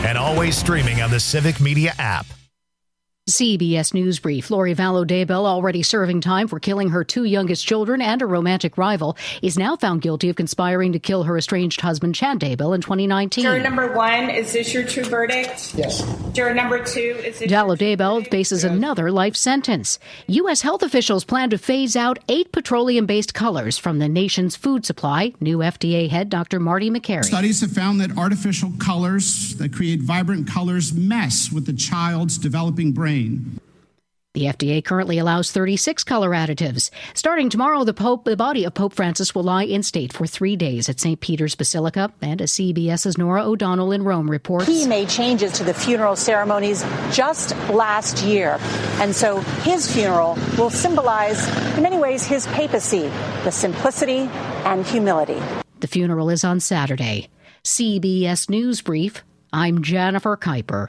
and always streaming on the Civic Media app. CBS News Brief. Lori Vallow Daybell, already serving time for killing her two youngest children and a romantic rival, is now found guilty of conspiring to kill her estranged husband, Chad Daybell, in 2019. Juror number 1, is this your true verdict? Yes. Juror number 2, is this Vallow Daybell faces another life sentence. U.S. health officials plan to phase out 8 petroleum-based colors from the nation's food supply. New FDA head Dr. Marty Makary. Studies have found that artificial colors that create vibrant colors mess with the child's developing brain. The FDA currently allows 36 color additives. Starting tomorrow, the body of Pope Francis will lie in state for 3 days at St. Peter's Basilica. And as CBS's Nora O'Donnell in Rome reports, he made changes to the funeral ceremonies just last year. And so his funeral will symbolize, in many ways, his papacy, the simplicity and humility. The funeral is on Saturday. CBS News Brief. I'm Jennifer Kuiper.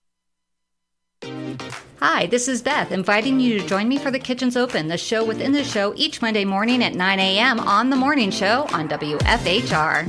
Hi, this is Beth, inviting you to join me for The Kitchen's Open, the show within the show, each Monday morning at 9 a.m. on The Morning Show on WFHR.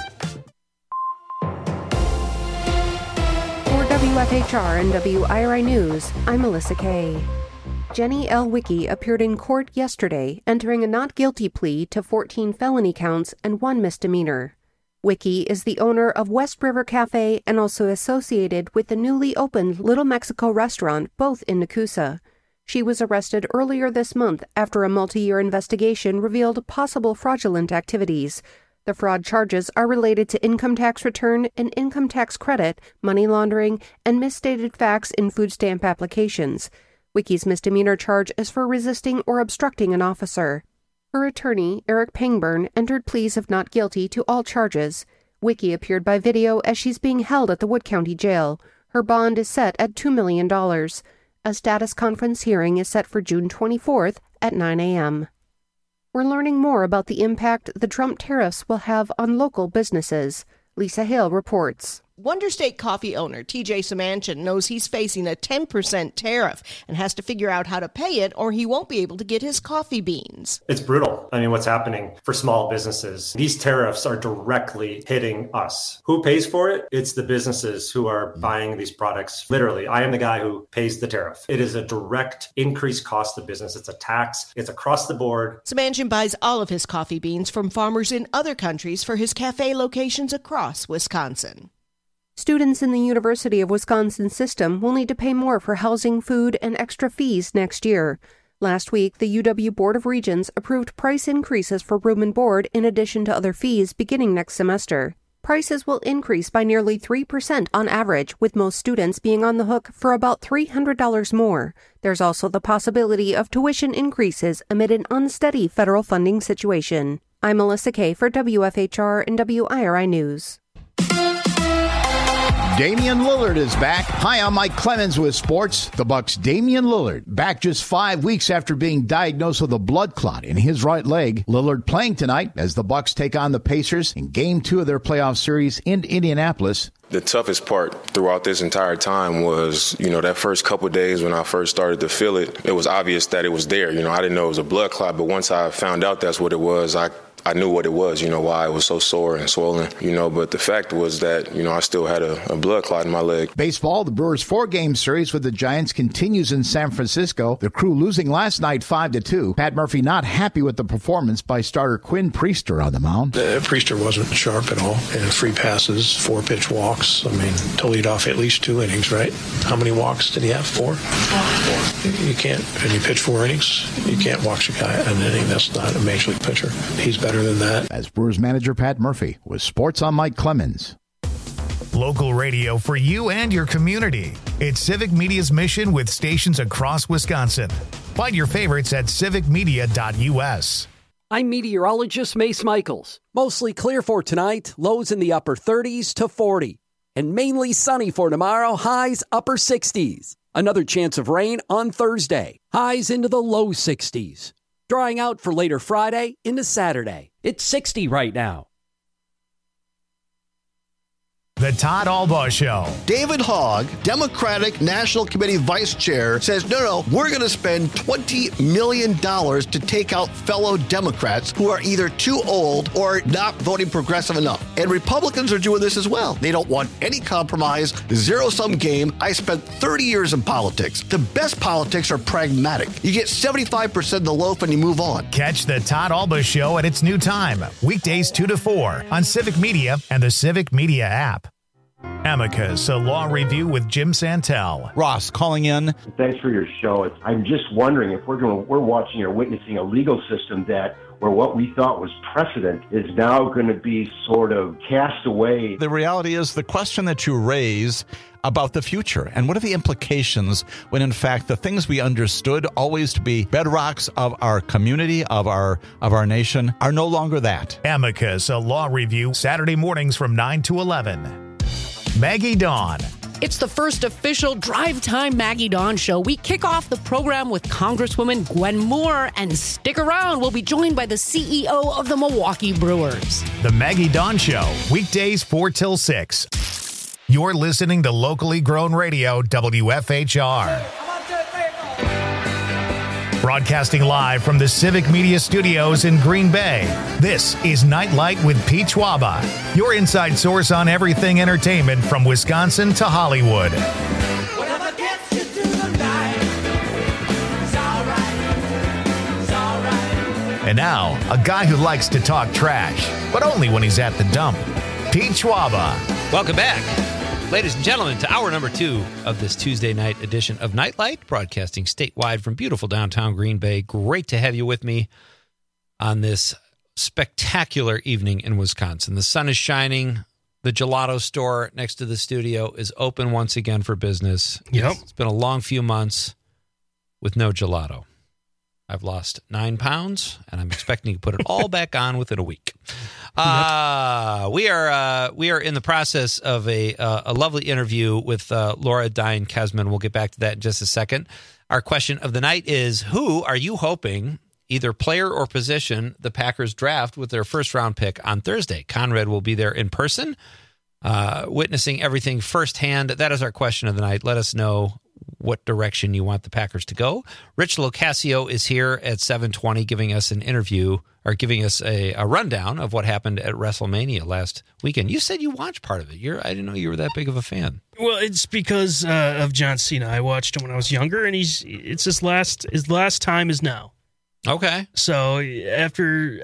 For WFHR and WIRI News, I'm Melissa Kay. Jenny L. Wicke appeared in court yesterday, entering a not guilty plea to 14 felony counts and 1 misdemeanor. Wicke is the owner of West River Cafe and also associated with the newly opened Little Mexico restaurant, both in Nakusa. She was arrested earlier this month after a multi-year investigation revealed possible fraudulent activities. The fraud charges are related to income tax return and income tax credit, money laundering, and misstated facts in food stamp applications. Wicke's misdemeanor charge is for resisting or obstructing an officer. Her attorney, Eric Pangburn, entered pleas of not guilty to all charges. Wicke appeared by video as she's being held at the Wood County Jail. Her bond is set at $2 million. A status conference hearing is set for June 24th at 9 a.m. We're learning more about the impact the Trump tariffs will have on local businesses. Lisa Hale reports. Wonder State coffee owner TJ Samanchik knows he's facing a 10% tariff and has to figure out how to pay it or he won't be able to get his coffee beans. It's brutal. I mean, what's happening for small businesses? These tariffs are directly hitting us. Who pays for it? It's the businesses who are buying these products. Literally, I am the guy who pays the tariff. It is a direct increased cost of business. It's a tax. It's across the board. Samanchik buys all of his coffee beans from farmers in other countries for his cafe locations across Wisconsin. Students in the University of Wisconsin system will need to pay more for housing, food, and extra fees next year. Last week, the UW Board of Regents approved price increases for room and board in addition to other fees beginning next semester. Prices will increase by nearly 3% on average, with most students being on the hook for about $300 more. There's also the possibility of tuition increases amid an unsteady federal funding situation. I'm Melissa Kay for WFHR and WIRI News. Damian Lillard is back. Hi, I'm Mike Clemens with sports. The Bucks' Damian Lillard back just 5 weeks after being diagnosed with a blood clot in his right leg. Lillard playing tonight as the Bucks take on the Pacers in Game 2 of their playoff series in Indianapolis. The toughest part throughout this entire time was, that first couple of days when I first started to feel it, it was obvious that it was there. I didn't know it was a blood clot, but once I found out that's what it was, I knew what it was, why it was so sore and swollen, but the fact was that, I still had a blood clot in my leg. Baseball, the Brewers' 4-game series with the Giants continues in San Francisco. The Crew losing last night 5-2. Pat Murphy not happy with the performance by starter Quinn Priester on the mound. Priester wasn't sharp at all. And 3 passes, 4-pitch walks. To lead off at least 2 innings, right? How many walks did he have? 4? 4. You can't, and you pitch 4 innings, you can't walk a guy an inning. That's not a major league pitcher. He's better than that. As Brewers manager Pat Murphy with Sports on Mike Clemens. Local radio for you and your community. It's Civic Media's mission with stations across Wisconsin. Find your favorites at civicmedia.us. I'm meteorologist Mace Michaels. Mostly clear for tonight, lows in the upper 30s to 40. And mainly sunny for tomorrow, highs upper 60s. Another chance of rain on Thursday, highs into the low 60s. Drying out for later Friday into Saturday. It's 60 right now. The Todd Albaugh Show. David Hogg, Democratic National Committee Vice Chair, says, no, we're going to spend $20 million to take out fellow Democrats who are either too old or not voting progressive enough. And Republicans are doing this as well. They don't want any compromise, zero-sum game. I spent 30 years in politics. The best politics are pragmatic. You get 75% of the loaf and you move on. Catch the Todd Albaugh Show at its new time, weekdays 2 to 4 on Civic Media and the Civic Media app. Amicus, a law review with Jim Santel. Ross calling in. Thanks for your show. I'm just wondering if we're watching or witnessing a legal system where what we thought was precedent is now going to be sort of cast away. The reality is the question that you raise about the future and what are the implications when in fact the things we understood always to be bedrocks of our community, of our nation, are no longer that. Amicus, a law review, Saturday mornings from 9 to 11. Maggie Dawn. It's the first official Drive Time Maggie Dawn show. We kick off the program with Congresswoman Gwen Moore, and stick around. We'll be joined by the CEO of the Milwaukee Brewers. The Maggie Dawn Show, weekdays 4 till 6. You're listening to locally grown radio, WFHR. Broadcasting live from the Civic Media Studios in Green Bay, this is Nightlight with Pete Schwaba, your inside source on everything entertainment from Wisconsin to Hollywood. Whatever gets you through the night, it's all right. And now, a guy who likes to talk trash, but only when he's at the dump, Pete Schwaba. Welcome back, ladies and gentlemen, to hour number 2 of this Tuesday night edition of Nightlight, broadcasting statewide from beautiful downtown Green Bay. Great to have you with me on this spectacular evening in Wisconsin. The sun is shining. The gelato store next to the studio is open once again for business. Yep. It's been a long few months with no gelato. I've lost 9 pounds, and I'm expecting to put it all back on within a week. We are in the process of a lovely interview with Laura Diane Kesman. We'll get back to that in just a second. Our question of the night is, who are you hoping, either player or position, the Packers draft with their first-round pick on Thursday? Conrad will be there in person, witnessing everything firsthand. That is our question of the night. Let us know what direction you want the Packers to go. Rich Locascio is here at 7:20 giving us an interview, or giving us a rundown of what happened at WrestleMania last weekend. You said you watched part of it. I didn't know you were that big of a fan. Well, it's because of John Cena. I watched him when I was younger, and his last time is now. Okay. So after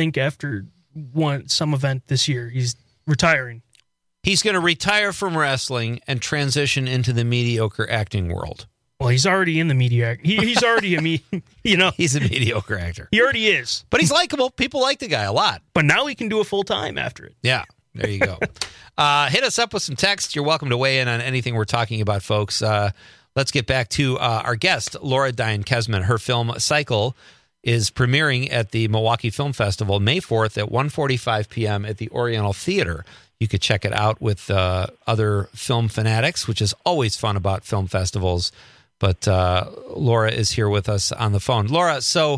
some event this year, he's retiring. He's going to retire from wrestling and transition into the mediocre acting world. Well, he's already in the media. He's already he's a mediocre actor. He already is. But he's likable. People like the guy a lot. But now he can do it full time after it. Yeah, there you go. Hit us up with some text. You're welcome to weigh in on anything we're talking about, folks. Let's get back to our guest, Laura Diane Kesman. Her film Cycle is premiering at the Milwaukee Film Festival May 4th at 1:45 p.m. at the Oriental Theater. You could check it out with other film fanatics, which is always fun about film festivals. But Laura is here with us on the phone. Laura, so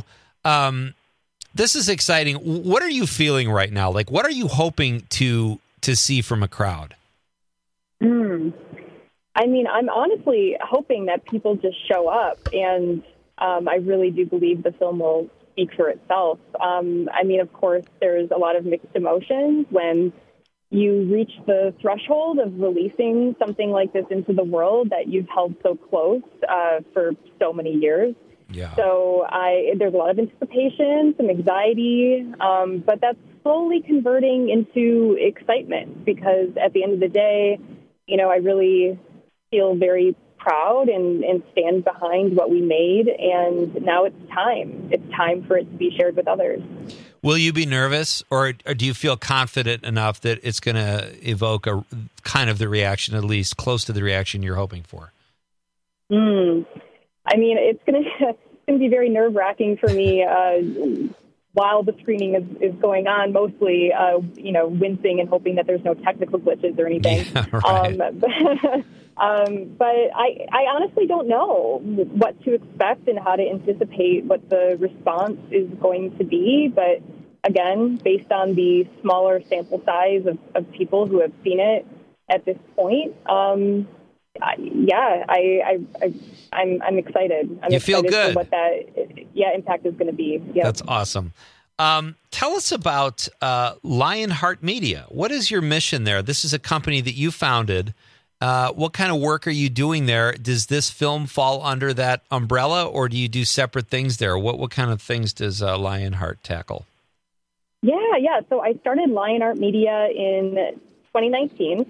this is exciting. What are you feeling right now? Like, what are you hoping to see from a crowd? I mean, I'm honestly hoping that people just show up, and I really do believe the film will speak for itself. I mean, of course, there's a lot of mixed emotions when you reach the threshold of releasing something like this into the world that you've held so close for so many years. Yeah. So there's a lot of anticipation, some anxiety, but that's slowly converting into excitement, because at the end of the day, I really feel very proud and stand behind what we made, and now it's time. It's time for it to be shared with others. Will you be nervous, or do you feel confident enough that it's going to evoke a kind of the reaction, at least close to the reaction you're hoping for? I mean, it's going to be very nerve-wracking for me while the screening is going on, mostly, wincing and hoping that there's no technical glitches or anything. Yeah, right. But I honestly don't know what to expect and how to anticipate what the response is going to be. But again, based on the smaller sample size of people who have seen it, at this point. I'm excited. I'm You feel excited good. for what that impact is going to be. Yep. That's awesome. Tell us about Lionheart Media. What is your mission there? This is a company that you founded. What kind of work are you doing there? Does this film fall under that umbrella, or do you do separate things there? What kind of things does Lionheart tackle? Yeah. So I started Lionheart Media in 2019.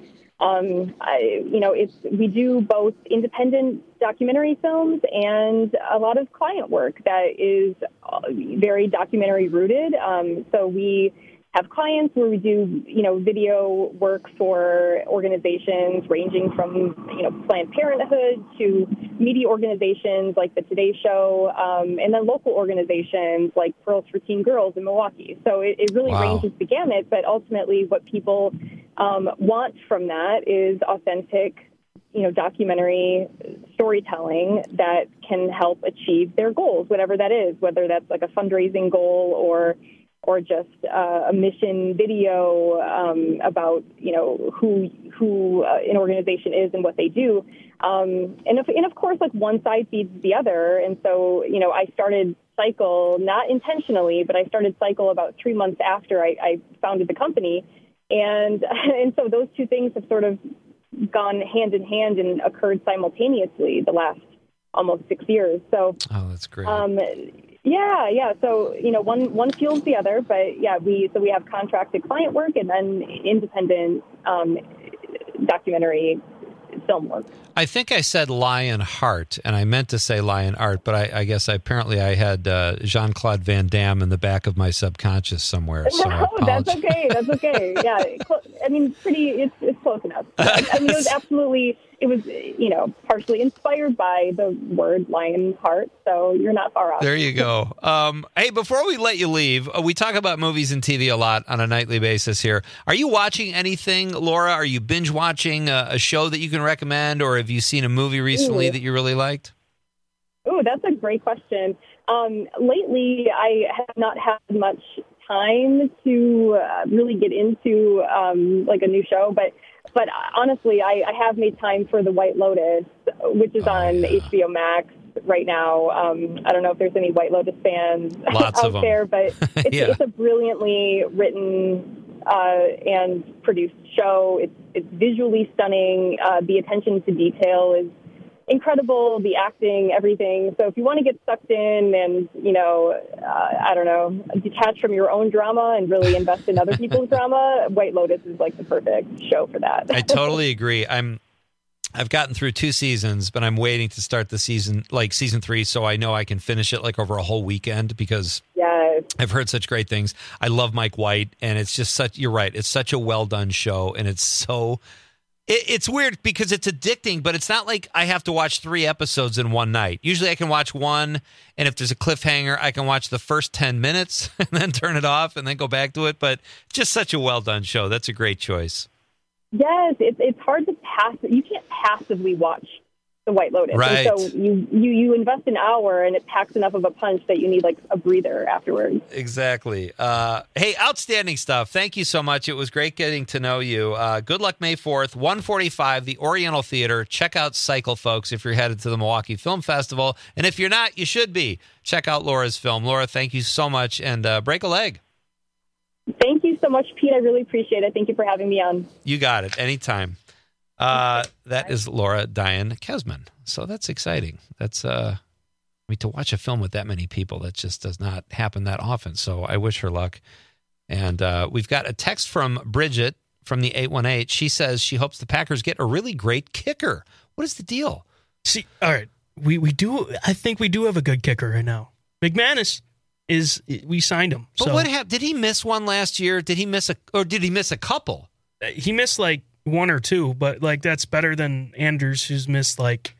We do both independent documentary films and a lot of client work that is very documentary rooted. So we have clients where we do, video work for organizations ranging from, Planned Parenthood to media organizations like the Today Show, and then local organizations like Pearls for Teen Girls in Milwaukee. So it really ranges the gamut, but ultimately what people want from that is authentic, documentary storytelling that can help achieve their goals, whatever that is, whether that's like a fundraising goal or just a mission video about who an organization is and what they do, and of course, like one side feeds the other. And so I started Cycle not intentionally, but I started Cycle about 3 months after I founded the company, and so those two things have sort of gone hand in hand and occurred simultaneously the last almost 6 years. So that's great. Yeah. So, one fuels the other, but we have contracted client work and then independent documentary film work. I think I said Lionheart, and I meant to say Lion Art, but I guess apparently I had Jean-Claude Van Damme in the back of my subconscious somewhere. So no, that's okay. That's okay. Yeah, it's close enough. It was partially inspired by the word Lionheart, so you're not far off. There you go. Hey, before we let you leave, we talk about movies and TV a lot on a nightly basis here. Are you watching anything, Laura? Are you binge watching a show that you can recommend, or have you seen a movie recently that you really liked? Oh, that's a great question. Lately, I have not had much time to really get into like a new show, but honestly, I have made time for The White Lotus, which is on HBO Max right now. I don't know if there's any White Lotus fans out there, but it's a brilliantly written and produced show. It's visually stunning. The attention to detail is incredible, the acting, everything. So if you want to get sucked in and, detach from your own drama and really invest in other people's drama, White Lotus is like the perfect show for that. I totally agree. I've gotten through 2 seasons, but I'm waiting to start the season 3, so I know I can finish it like over a whole weekend because I've heard such great things. I love Mike White, and it's just you're right, it's such a well done show, and it's so... It's weird because it's addicting, but it's not like I have to watch 3 episodes in one night. Usually I can watch one, and if there's a cliffhanger, I can watch the first 10 minutes and then turn it off and then go back to it. But just such a well-done show. That's a great choice. Yes, it's hard to pass. You can't passively watch The White Lotus. Right. And so you invest an hour, and it packs enough of a punch that you need like a breather afterwards. Exactly. Hey, outstanding stuff. Thank you so much. It was great getting to know you. Good luck May 4th, 1:45, the Oriental Theater. Check out Cycle, folks, if you're headed to the Milwaukee Film Festival. And if you're not, you should be. Check out Laura's film. Laura, thank you so much, and break a leg. Thank you so much, Pete. I really appreciate it. Thank you for having me on. You got it. Anytime. That is Laura Diane Kesman. So that's exciting. That's to watch a film with that many people, that just does not happen that often. So I wish her luck. And we've got a text from Bridget from the 818. She says she hopes the Packers get a really great kicker. What is the deal? See, all right, we do. I think we do have a good kicker right now. McManus we signed him. But what happened? Did he miss one last year? Did he miss a couple? He missed like 1 or 2, but like that's better than Anders, who missed like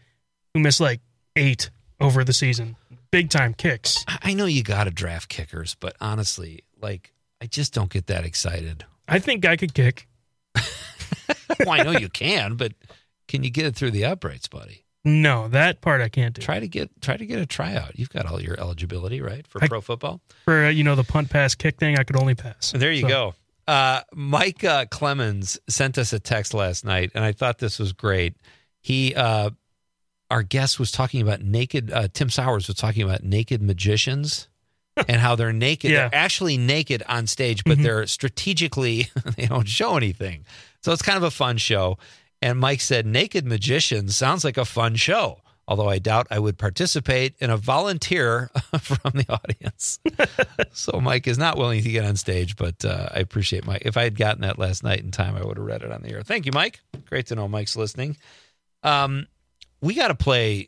8 over the season. Big time kicks. I know you got to draft kickers, but honestly, like I just don't get that excited. I think I could kick. Well, I know you can, but can you get it through the uprights, buddy? No, that part I can't do. Try to get a tryout. You've got all your eligibility, right, for pro football? For the punt, pass, kick thing, I could only pass. There you go. Mike Clemens sent us a text last night, and I thought this was great. Our guest was talking about naked. Tim Sowers was talking about naked magicians and how they're naked. Yeah. They're actually naked on stage, but they're strategically, they don't show anything. So it's kind of a fun show. And Mike said, naked magicians sounds like a fun show, although I doubt I would participate in a volunteer from the audience. So Mike is not willing to get on stage, but I appreciate Mike. If I had gotten that last night in time, I would have read it on the air. Thank you, Mike. Great to know Mike's listening. We got to play.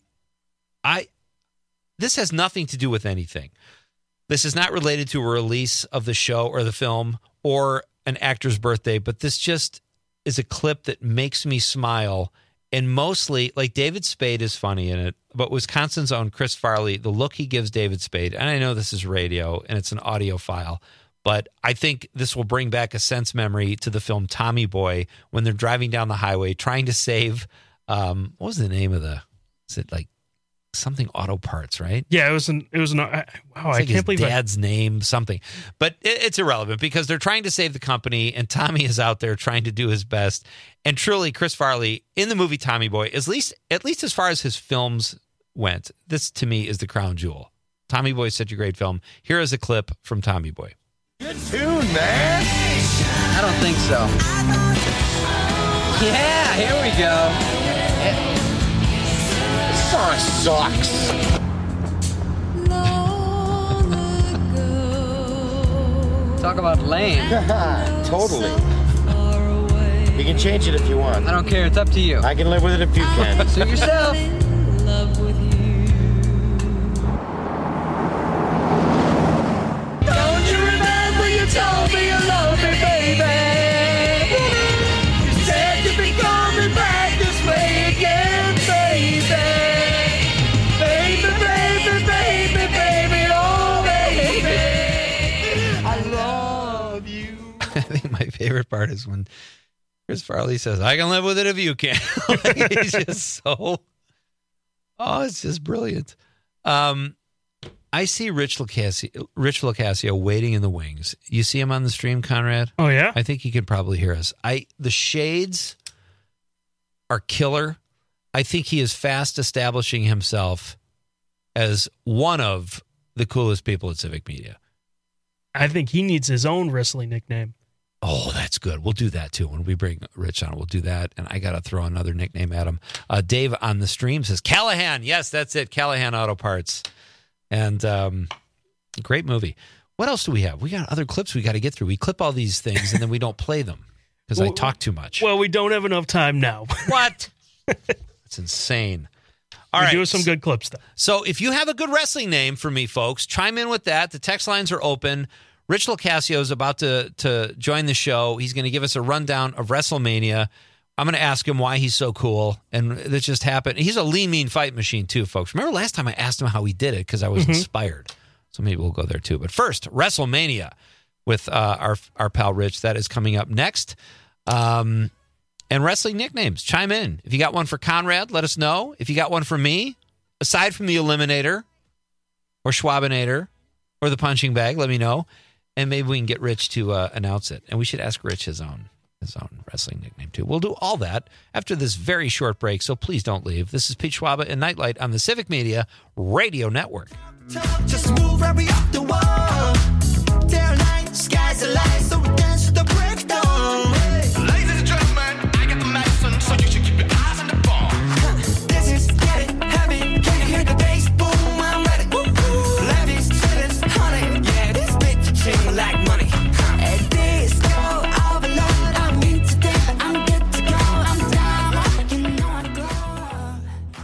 This has nothing to do with anything. This is not related to a release of the show or the film or an actor's birthday, but this just is a clip that makes me smile. And mostly, like, David Spade is funny in it, but Wisconsin's own Chris Farley, the look he gives David Spade, and I know this is radio and it's an audio file, but I think this will bring back a sense memory to the film Tommy Boy when they're driving down the highway trying to save, what was the name of is it like something auto parts, right? Yeah, it was wow, I can't believe dad's name, something. But it's irrelevant because they're trying to save the company and Tommy is out there trying to do his best. And truly, Chris Farley in the movie Tommy Boy, at least as far as his films went, this to me is the crown jewel. Tommy Boy is such a great film. Here is a clip from Tommy Boy. Good tune, man. I don't think so. Yeah, here we go. This song sucks. Talk about lame. Totally. You can change it if you want. I don't care. It's up to you. I can live with it if you can. Suit yourself. Don't you remember you told me you loved me, baby? You said you'd be coming back this way again, baby. Baby, oh baby. I love you. I think my favorite part is when Chris Farley says, I can live with it if you can. He's just it's just brilliant. I see Rich Locascio waiting in the wings. You see him on the stream, Conrad? Oh, yeah? I think he could probably hear us. The shades are killer. I think he is fast establishing himself as one of the coolest people at Civic Media. I think he needs his own wrestling nickname. Oh, that's good. We'll do that, too. When we bring Rich on, we'll do that. And I got to throw another nickname at him. Dave on the stream says, Callahan. Yes, that's it. Callahan Auto Parts. And great movie. What else do we have? We got other clips we got to get through. We clip all these things, and then we don't play them because I talk too much. Well, we don't have enough time now. What? That's insane. All We're right. doing some good clips, though. So if you have a good wrestling name for me, folks, chime in with that. The text lines are open. Rich Locascio is about to join the show. He's going to give us a rundown of WrestleMania. I'm going to ask him why he's so cool, and this just happened. He's a lean, mean fight machine, too, folks. Remember last time I asked him how he did it because I was inspired. So maybe we'll go there, too. But first, WrestleMania with our pal Rich. That is coming up next. And wrestling nicknames. Chime in. If you got one for Conrad, let us know. If you got one for me, aside from the Eliminator or Schwabinator or the Punching Bag, let me know. And maybe we can get Rich to announce it. And we should ask Rich his own wrestling nickname, too. We'll do all that after this very short break, so please don't leave. This is Pete Schwaba and Nightlight on the Civic Media Radio Network. Just move right up the wall. Day or night, sky's the light, so we dance to the break of dawn. Ladies and gentlemen, I got the medicine, so you should keep your eyes on the ball. This is getting heavy. Can you hear the bass? Boom, I'm ready. Levies, ceilings, honey. Yeah, this bitch ching like money. At this go overload. I'm in today. I'm good to go. I'm down. You know I'm glow.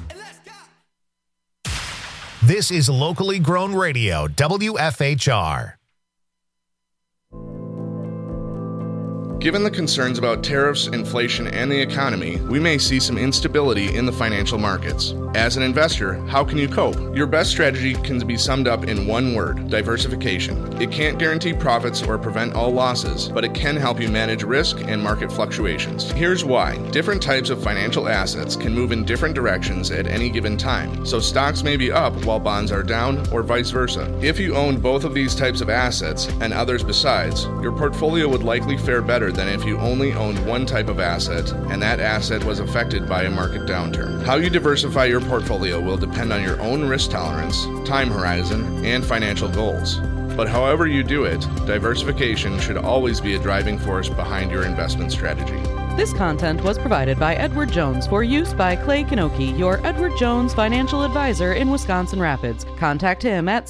This is locally grown radio, WFHR. Given the concerns about tariffs, inflation, and the economy, we may see some instability in the financial markets. As an investor, how can you cope? Your best strategy can be summed up in one word: diversification. It can't guarantee profits or prevent all losses, but it can help you manage risk and market fluctuations. Here's why. Different types of financial assets can move in different directions at any given time, so stocks may be up while bonds are down, or vice versa. If you own both of these types of assets, and others besides, your portfolio would likely fare better than if you only owned one type of asset, and that asset was affected by a market downturn. How you diversify your portfolio will depend on your own risk tolerance, time horizon, and financial goals. But however you do it, diversification should always be a driving force behind your investment strategy. This content was provided by Edward Jones for use by Clay Kanoki, your Edward Jones financial advisor in Wisconsin Rapids. Contact him at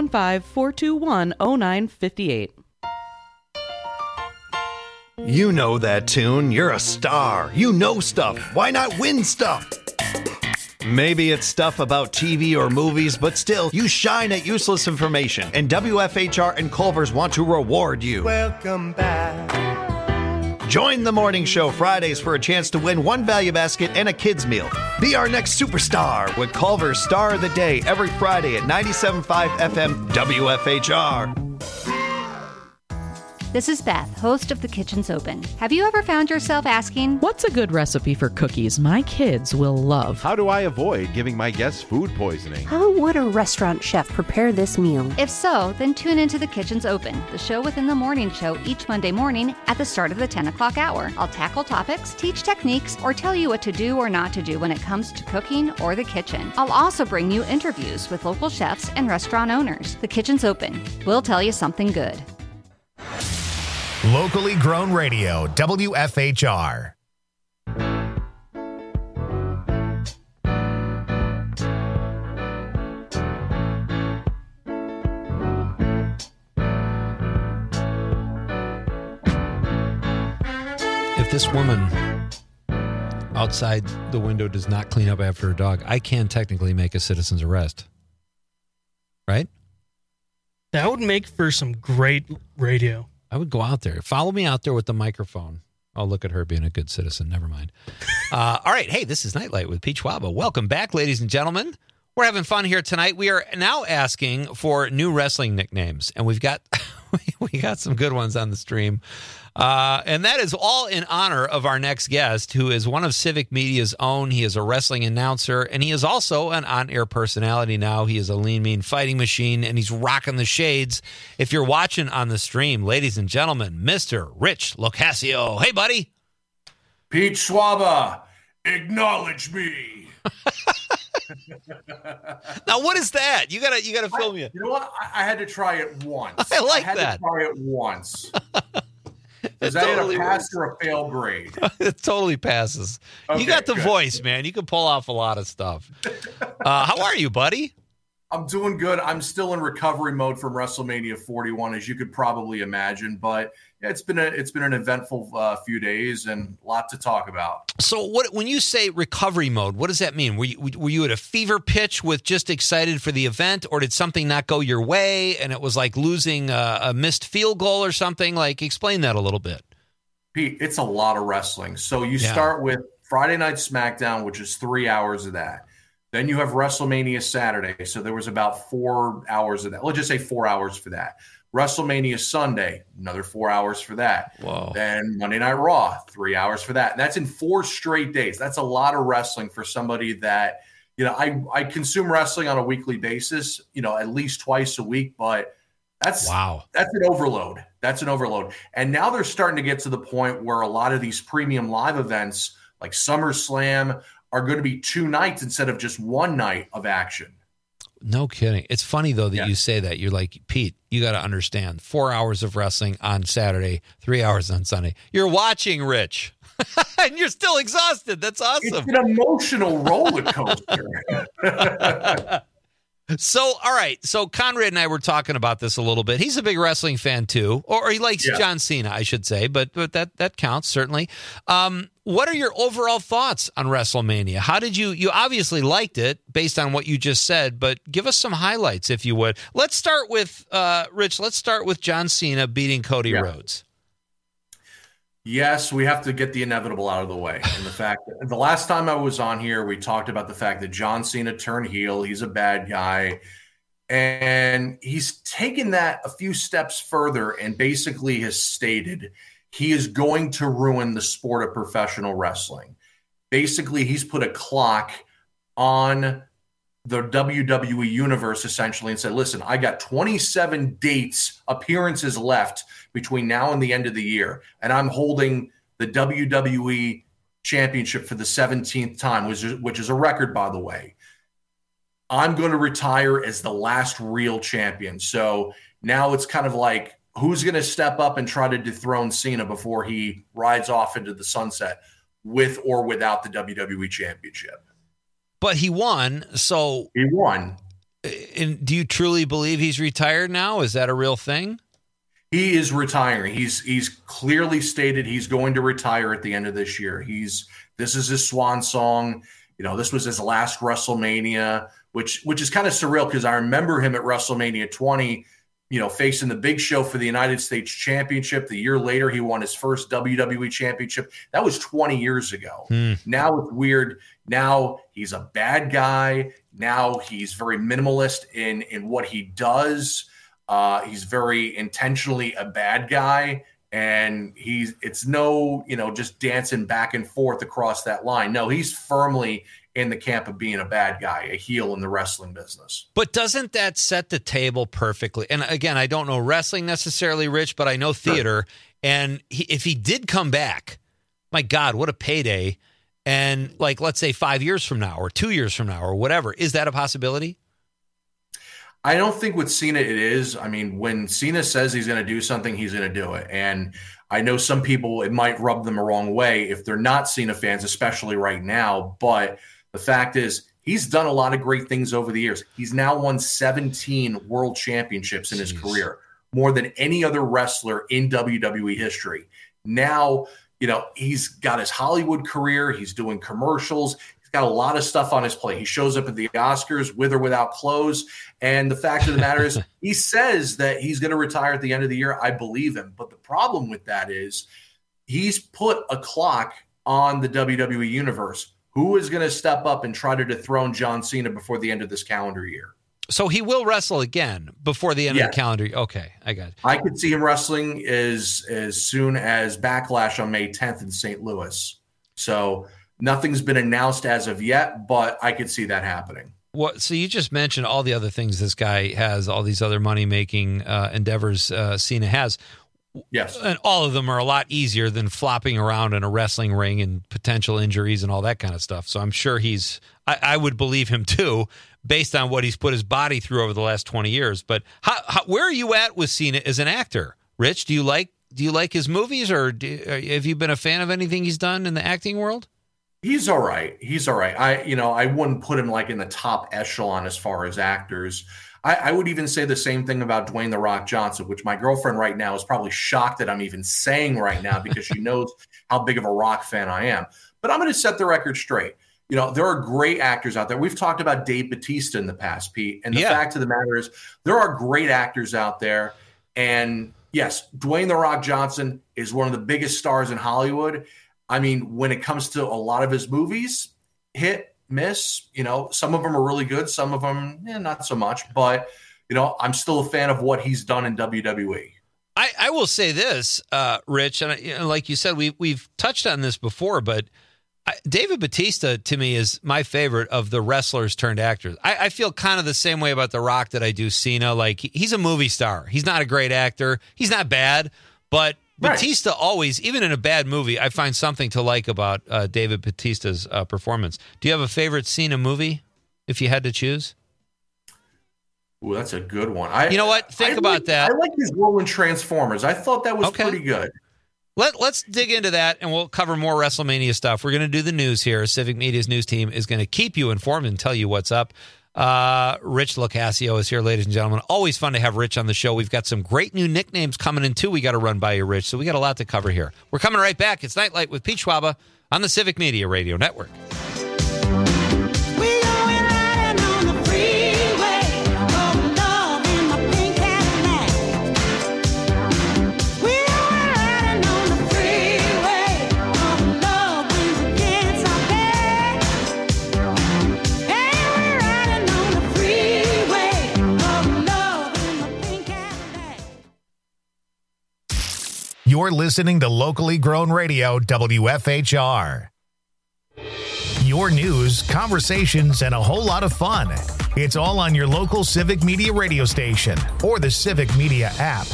715-421-0958. You know that tune. You're a star. You know stuff. Why not win stuff? Maybe it's stuff about TV or movies, but still, you shine at useless information, and WFHR and Culver's want to reward you. Welcome back. Join the morning show Fridays for a chance to win one value basket and a kid's meal. Be our next superstar with Culver's Star of the Day every Friday at 97.5 FM WFHR. This is Beth, host of The Kitchen's Open. Have you ever found yourself asking, What's a good recipe for cookies my kids will love? How do I avoid giving my guests food poisoning? How would a restaurant chef prepare this meal? If so, then tune into The Kitchen's Open, the show within the morning show each Monday morning at the start of the 10 o'clock hour. I'll tackle topics, teach techniques, or tell you what to do or not to do when it comes to cooking or the kitchen. I'll also bring you interviews with local chefs and restaurant owners. The Kitchen's Open. We'll tell you something good. Locally grown radio, WFHR. If this woman outside the window does not clean up after her dog, I can technically make a citizen's arrest. Right? That would make for some great radio. I would go out there. Follow me out there with the microphone. Oh, look at her being a good citizen. Never mind. All right. Hey, this is Nightlight with Pete Schwaba. Welcome back, ladies and gentlemen. We're having fun here tonight. We are now asking for new wrestling nicknames, and we've got we got some good ones on the stream. And that is all in honor of our next guest, who is one of Civic Media's own. He is a wrestling announcer, and he is also an on-air personality now. He is a lean, mean fighting machine, and he's rocking the shades. If you're watching on the stream, ladies and gentlemen, Mr. Rich Locascio. Hey, buddy. Pete Schwaba, acknowledge me. Now, what is that? You gotta film me. You know what? I had to try it once. I like had that. to try it once. Is that a pass or a fail grade? It totally passes. Okay, you got the good. voice, man. You can pull off a lot of stuff. How are you, buddy? I'm doing good. I'm still in recovery mode from WrestleMania 41, as you could probably imagine. But yeah, it's been an eventful few days and a lot to talk about. So, when you say recovery mode, what does that mean? Were you at a fever pitch with just excited for the event, or did something not go your way and it was like losing a missed field goal or something? Like, explain that a little bit. Pete, it's a lot of wrestling. So you start with Friday Night SmackDown, which is 3 hours of that. Then you have WrestleMania Saturday. So there was about 4 hours of that. Let's just say 4 hours for that. WrestleMania Sunday, another 4 hours for that. Whoa. Then Monday Night Raw, 3 hours for that. And that's in 4 straight days. That's a lot of wrestling for somebody that, I consume wrestling on a weekly basis, at least twice a week, but that's an overload. That's an overload. And now they're starting to get to the point where a lot of these premium live events like SummerSlam are going to be 2 nights instead of just 1 night of action. No kidding. It's funny, though, that you say that. You're like, Pete, you got to understand, 4 hours of wrestling on Saturday, 3 hours on Sunday. You're watching, Rich, and you're still exhausted. That's awesome. It's an emotional roller coaster. So, all right. So Conrad and I were talking about this a little bit. He's a big wrestling fan, too, or he likes John Cena, I should say, but that counts, certainly. What are your overall thoughts on WrestleMania? How did you obviously liked it based on what you just said, but give us some highlights, if you would. Let's start with, Rich, let's start with John Cena beating Cody Rhodes. Yes, we have to get the inevitable out of the way. And the fact that the last time I was on here, we talked about the fact that John Cena turned heel. He's a bad guy. And he's taken that a few steps further and basically has stated he is going to ruin the sport of professional wrestling. Basically, he's put a clock on the WWE universe essentially and said, listen, I got 27 dates, appearances left between now and the end of the year. And I'm holding the WWE championship for the 17th time, which is a record, by the way. I'm going to retire as the last real champion. So now it's kind of like, who's going to step up and try to dethrone Cena before he rides off into the sunset with or without the WWE championship? But he won, so... He won. And do you truly believe he's retired now? Is that a real thing? He is retiring. He's clearly stated he's going to retire at the end of this year. This is his swan song. You know, this was his last WrestleMania, which is kind of surreal because I remember him at WrestleMania 20, you know, facing the Big Show for the United States Championship. The year later, he won his first WWE Championship. That was 20 years ago. Now it's weird. Now he's a bad guy. Now he's very minimalist in what he does. He's very intentionally a bad guy. And it's no, you know, just dancing back and forth across that line. No, he's firmly in the camp of being a bad guy, a heel in the wrestling business. But doesn't that set the table perfectly? And again, I don't know wrestling necessarily, Rich, but I know theater. Sure. And if he did come back, my God, what a payday. And like, let's say 5 years from now or 2 years from now or whatever, is that a possibility? I don't think with Cena it is. I mean, when Cena says he's going to do something, he's going to do it. And I know some people, it might rub them the wrong way if they're not Cena fans, especially right now. But the fact is, he's done a lot of great things over the years. He's now won 17 world championships in his career, more than any other wrestler in WWE history. Now, you know, he's got his Hollywood career. He's doing commercials. He's got a lot of stuff on his plate. He shows up at the Oscars with or without clothes. And the fact of the matter is, he says that he's going to retire at the end of the year. I believe him. But the problem with that is he's put a clock on the WWE universe. Who is going to step up and try to dethrone John Cena before the end of this calendar year? So he will wrestle again before the end of the calendar year. Okay, I got it. I could see him wrestling as soon as Backlash on May 10th in St. Louis. So nothing's been announced as of yet, but I could see that happening. So you just mentioned all the other things this guy has, all these other money-making endeavors Cena has. Yes. And all of them are a lot easier than flopping around in a wrestling ring and potential injuries and all that kind of stuff. So I'm sure I would believe him too, based on what he's put his body through over the last 20 years. But where are you at with Cena as an actor? Rich, do you like his movies, or have you been a fan of anything he's done in the acting world? He's all right. I wouldn't put him like in the top echelon as far as actors. I would even say the same thing about Dwayne "The Rock" Johnson, which my girlfriend right now is probably shocked that I'm even saying right now because she knows how big of a Rock fan I am. But I'm going to set the record straight. You know, there are great actors out there. We've talked about Dave Bautista in the past, Pete. And the fact of the matter is there are great actors out there. And yes, Dwayne "The Rock" Johnson is one of the biggest stars in Hollywood. I mean, when it comes to a lot of his movies, hit, miss, you know, some of them are really good. Some of them, not so much. But, you know, I'm still a fan of what he's done in WWE. I will say this, Rich, and like you said, we've touched on this before, but David Bautista, to me, is my favorite of the wrestlers turned actors. I feel kind of the same way about The Rock that I do Cena. Like, he's a movie star. He's not a great actor. He's not bad, but Bautista always, even in a bad movie, I find something to like about David Bautista's performance. Do you have a favorite Cena movie, if you had to choose? Ooh, that's a good one. You know what? Think about that. I like his role in Transformers. I thought that was pretty good. Let's dig into that, and we'll cover more WrestleMania stuff. We're going to do the news here. Civic Media's news team is going to keep you informed and tell you what's up. Rich Locascio is here, ladies and gentlemen. Always fun to have Rich on the show. We've got some great new nicknames coming in, too. We got to run by you, Rich. So we got a lot to cover here. We're coming right back. It's Nightlight with Pete Schwaba on the Civic Media Radio Network. You're listening to locally grown radio WFHR. Your news, conversations, and a whole lot of fun. It's all on your local Civic Media radio station or the Civic Media app.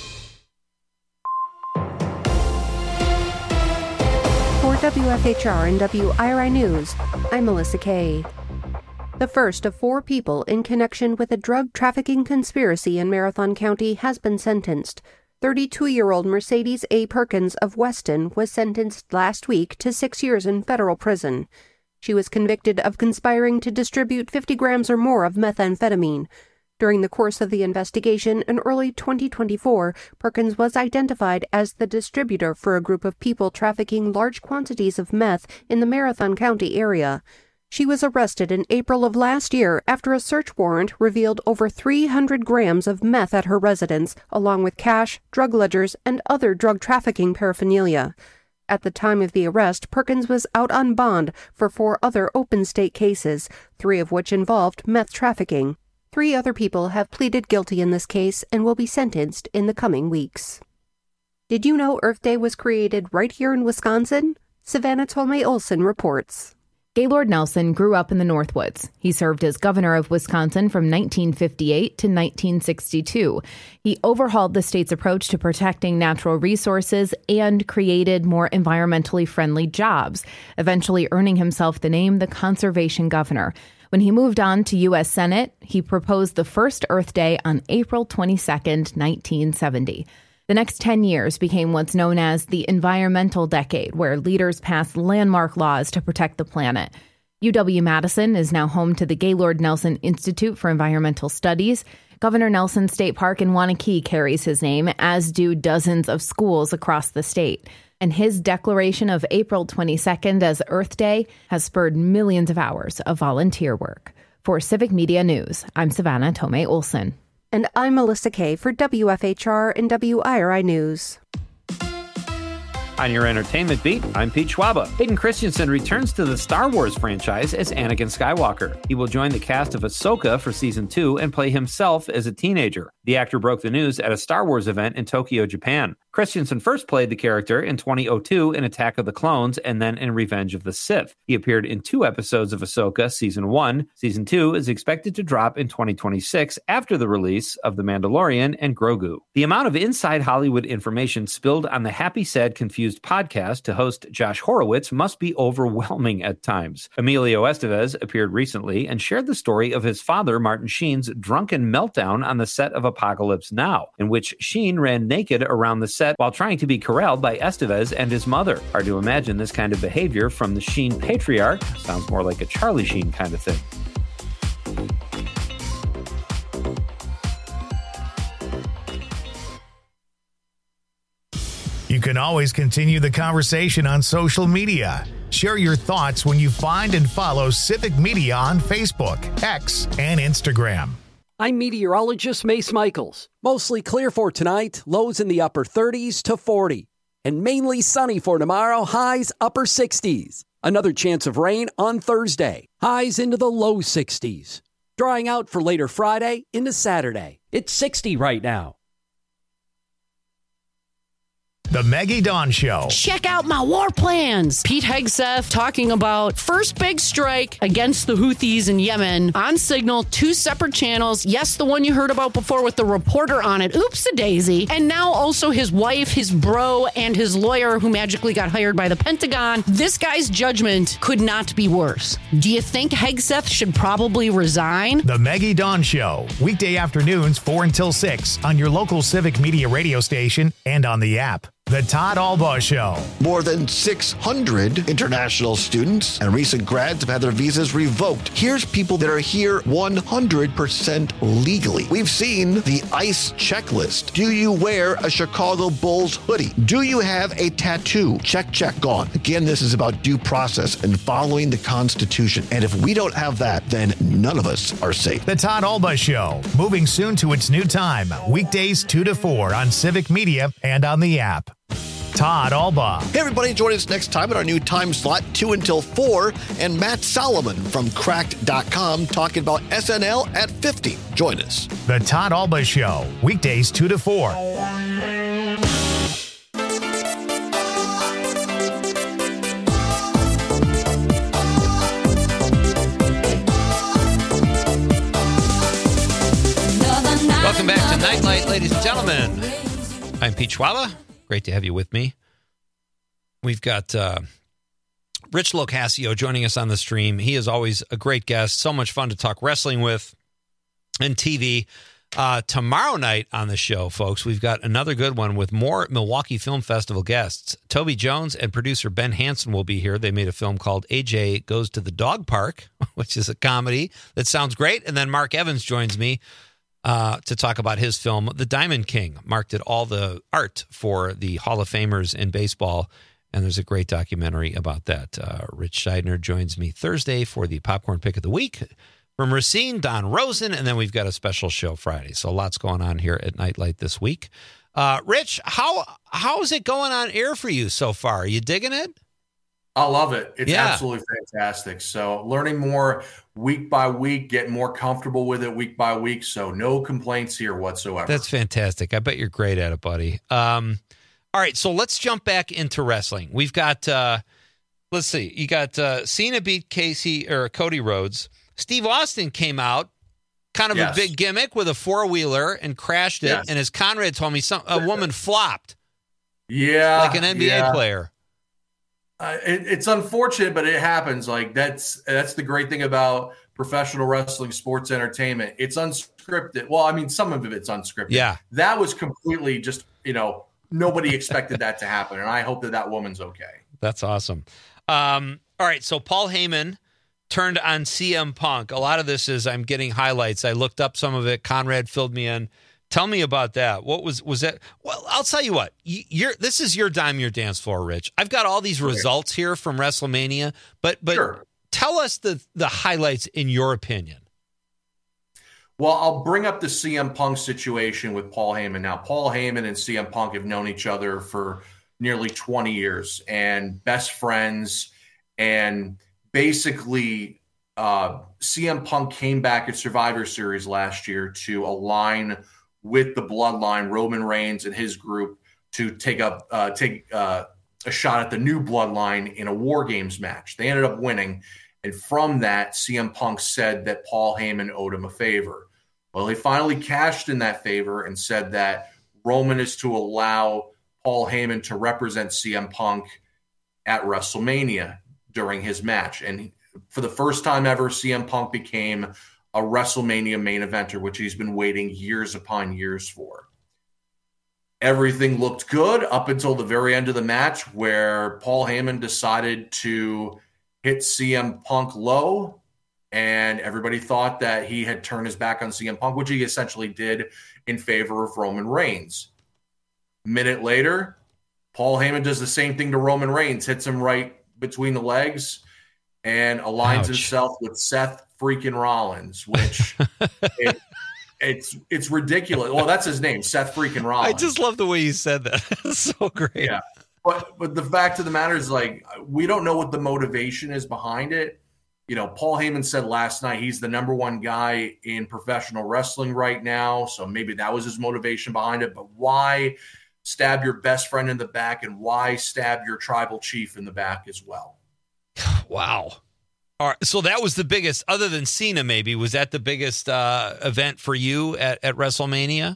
For WFHR and WIRI News, I'm Melissa Kay. The first of 4 people in connection with a drug trafficking conspiracy in Marathon County has been sentenced. 32-year-old Mercedes A. Perkins of Weston was sentenced last week to 6 years in federal prison. She was convicted of conspiring to distribute 50 grams or more of methamphetamine. During the course of the investigation in early 2024, Perkins was identified as the distributor for a group of people trafficking large quantities of meth in the Marathon County area. She was arrested in April of last year after a search warrant revealed over 300 grams of meth at her residence, along with cash, drug ledgers, and other drug trafficking paraphernalia. At the time of the arrest, Perkins was out on bond for 4 other open state cases, 3 of which involved meth trafficking. 3 other people have pleaded guilty in this case and will be sentenced in the coming weeks. Did you know Earth Day was created right here in Wisconsin? Savannah Tolmay Olson reports. Gaylord Nelson grew up in the Northwoods. He served as governor of Wisconsin from 1958 to 1962. He overhauled the state's approach to protecting natural resources and created more environmentally friendly jobs, eventually earning himself the name the Conservation Governor. When he moved on to U.S. Senate, he proposed the first Earth Day on April 22, 1970. The next 10 years became what's known as the environmental decade, where leaders passed landmark laws to protect the planet. UW-Madison is now home to the Gaylord Nelson Institute for Environmental Studies. Governor Nelson State Park in Waunakee carries his name, as do dozens of schools across the state. And his declaration of April 22nd as Earth Day has spurred millions of hours of volunteer work. For Civic Media News, I'm Savannah Tolmay Olson. And I'm Melissa Kay for WFHR and WIRI News. On your entertainment beat, I'm Pete Schwaba. Hayden Christensen returns to the Star Wars franchise as Anakin Skywalker. He will join the cast of Ahsoka for Season 2 and play himself as a teenager. The actor broke the news at a Star Wars event in Tokyo, Japan. Christensen first played the character in 2002 in Attack of the Clones and then in Revenge of the Sith. He appeared in 2 episodes of Ahsoka Season 1. Season 2 is expected to drop in 2026 after the release of The Mandalorian and Grogu. The amount of inside Hollywood information spilled on the Happy Sad Confused podcast to host Josh Horowitz must be overwhelming at times. Emilio Estevez appeared recently and shared the story of his father, Martin Sheen's drunken meltdown on the set of Apocalypse Now, in which Sheen ran naked around the set while trying to be corralled by Estevez and his mother. Hard to imagine this kind of behavior from the Sheen patriarch. Sounds more like a Charlie Sheen kind of thing. You can always continue the conversation on social media. Share your thoughts when you find and follow Civic Media on Facebook, X, and Instagram. I'm meteorologist Mace Michaels. Mostly clear for tonight, lows in the upper 30s to 40. And mainly sunny for tomorrow, highs upper 60s. Another chance of rain on Thursday, highs into the low 60s. Drying out for later Friday into Saturday. It's 60 right now. The Maggie Dawn Show. Check out my war plans. Pete Hegseth talking about first big strike against the Houthis in Yemen on Signal, 2 separate channels. Yes, the one you heard about before with the reporter on it. Oops-a-daisy. And now also his wife, his bro, and his lawyer who magically got hired by the Pentagon. This guy's judgment could not be worse. Do you think Hegseth should probably resign? The Maggie Dawn Show. Weekday afternoons 4 until 6 on your local Civic Media radio station and on the app. The Todd Albaugh Show. More than 600 international students and recent grads have had their visas revoked. Here's people that are here 100% legally. We've seen the ICE checklist. Do you wear a Chicago Bulls hoodie? Do you have a tattoo? Check, gone. Again, this is about due process and following the Constitution. And if we don't have that, then none of us are safe. The Todd Albaugh Show. Moving soon to its new time. Weekdays 2 to 4 on Civic Media and on the app. Todd Albaugh. Hey, everybody, join us next time at our new time slot, 2 until 4, and Matt Solomon from Cracked.com talking about SNL at 50. Join us. The Todd Albaugh Show, weekdays 2 to 4. Nightlight, ladies and gentlemen. I'm Pete Schwaba. Great to have you with me. We've got Rich Locascio joining us on the stream. He is always a great guest. So much fun to talk wrestling with and TV. Tomorrow night on the show, folks, we've got another good one with more Milwaukee Film Festival guests. Toby Jones and producer Ben Hansen will be here. They made a film called AJ Goes to the Dog Park, which is a comedy that sounds great. And then Mark Evans joins me to talk about his film, The Diamond King. Mark did all the art for the Hall of Famers in baseball, and there's a great documentary about that. Rich Scheidner joins me Thursday for the Popcorn Pick of the Week. From Racine, Don Rosen, and then we've got a special show Friday. So lots going on here at Nightlight this week. Rich, how is it going on air for you so far? Are you digging it? I love it. It's absolutely fantastic. So learning more week by week, getting more comfortable with it week by week. So no complaints here whatsoever. That's fantastic. I bet you're great at it, buddy. All right, so let's jump back into wrestling. We've got, let's see, you got Cena beat Cody Rhodes. Steve Austin came out, kind of a big gimmick with a four-wheeler and crashed it. And as Conrad told me, a woman flopped. Yeah. Like an NBA player. It's unfortunate, but it happens. Like that's the great thing about professional wrestling, sports entertainment. It's unscripted. Well, I mean, some of it's unscripted. Yeah. That was completely just, nobody expected that to happen. And I hope that woman's okay. That's awesome. All right. So Paul Heyman turned on CM Punk. A lot of this is I'm getting highlights. I looked up some of it. Conrad filled me in. Tell me about that. What was that? Well, I'll tell you what. This is your dime, your dance floor, Rich. I've got all these results here from WrestleMania, but tell us the highlights in your opinion. Well, I'll bring up the CM Punk situation with Paul Heyman. Now, Paul Heyman and CM Punk have known each other for nearly 20 years and best friends. And basically, CM Punk came back at Survivor Series last year to align with the Bloodline, Roman Reigns and his group, to take a shot at the new Bloodline in a War Games match. They ended up winning, and from that, CM Punk said that Paul Heyman owed him a favor. Well, he finally cashed in that favor and said that Roman is to allow Paul Heyman to represent CM Punk at WrestleMania during his match. And for the first time ever, CM Punk became a WrestleMania main eventer, which he's been waiting years upon years for. Everything looked good up until the very end of the match, where Paul Heyman decided to hit CM Punk low, and everybody thought that he had turned his back on CM Punk, which he essentially did in favor of Roman Reigns. A minute later, Paul Heyman does the same thing to Roman Reigns, hits him right between the legs, and aligns himself with Seth freaking Rollins, which it's ridiculous. Well, that's his name, Seth freaking Rollins. I just love the way you said that. It's so great. Yeah. But the fact of the matter is, like, we don't know what the motivation is behind it. Paul Heyman said last night he's the number one guy in professional wrestling right now, so maybe that was his motivation behind it. But why stab your best friend in the back, and why stab your tribal chief in the back as well? Wow. All right, so that was the biggest, other than Cena maybe, was that the biggest event for you at WrestleMania?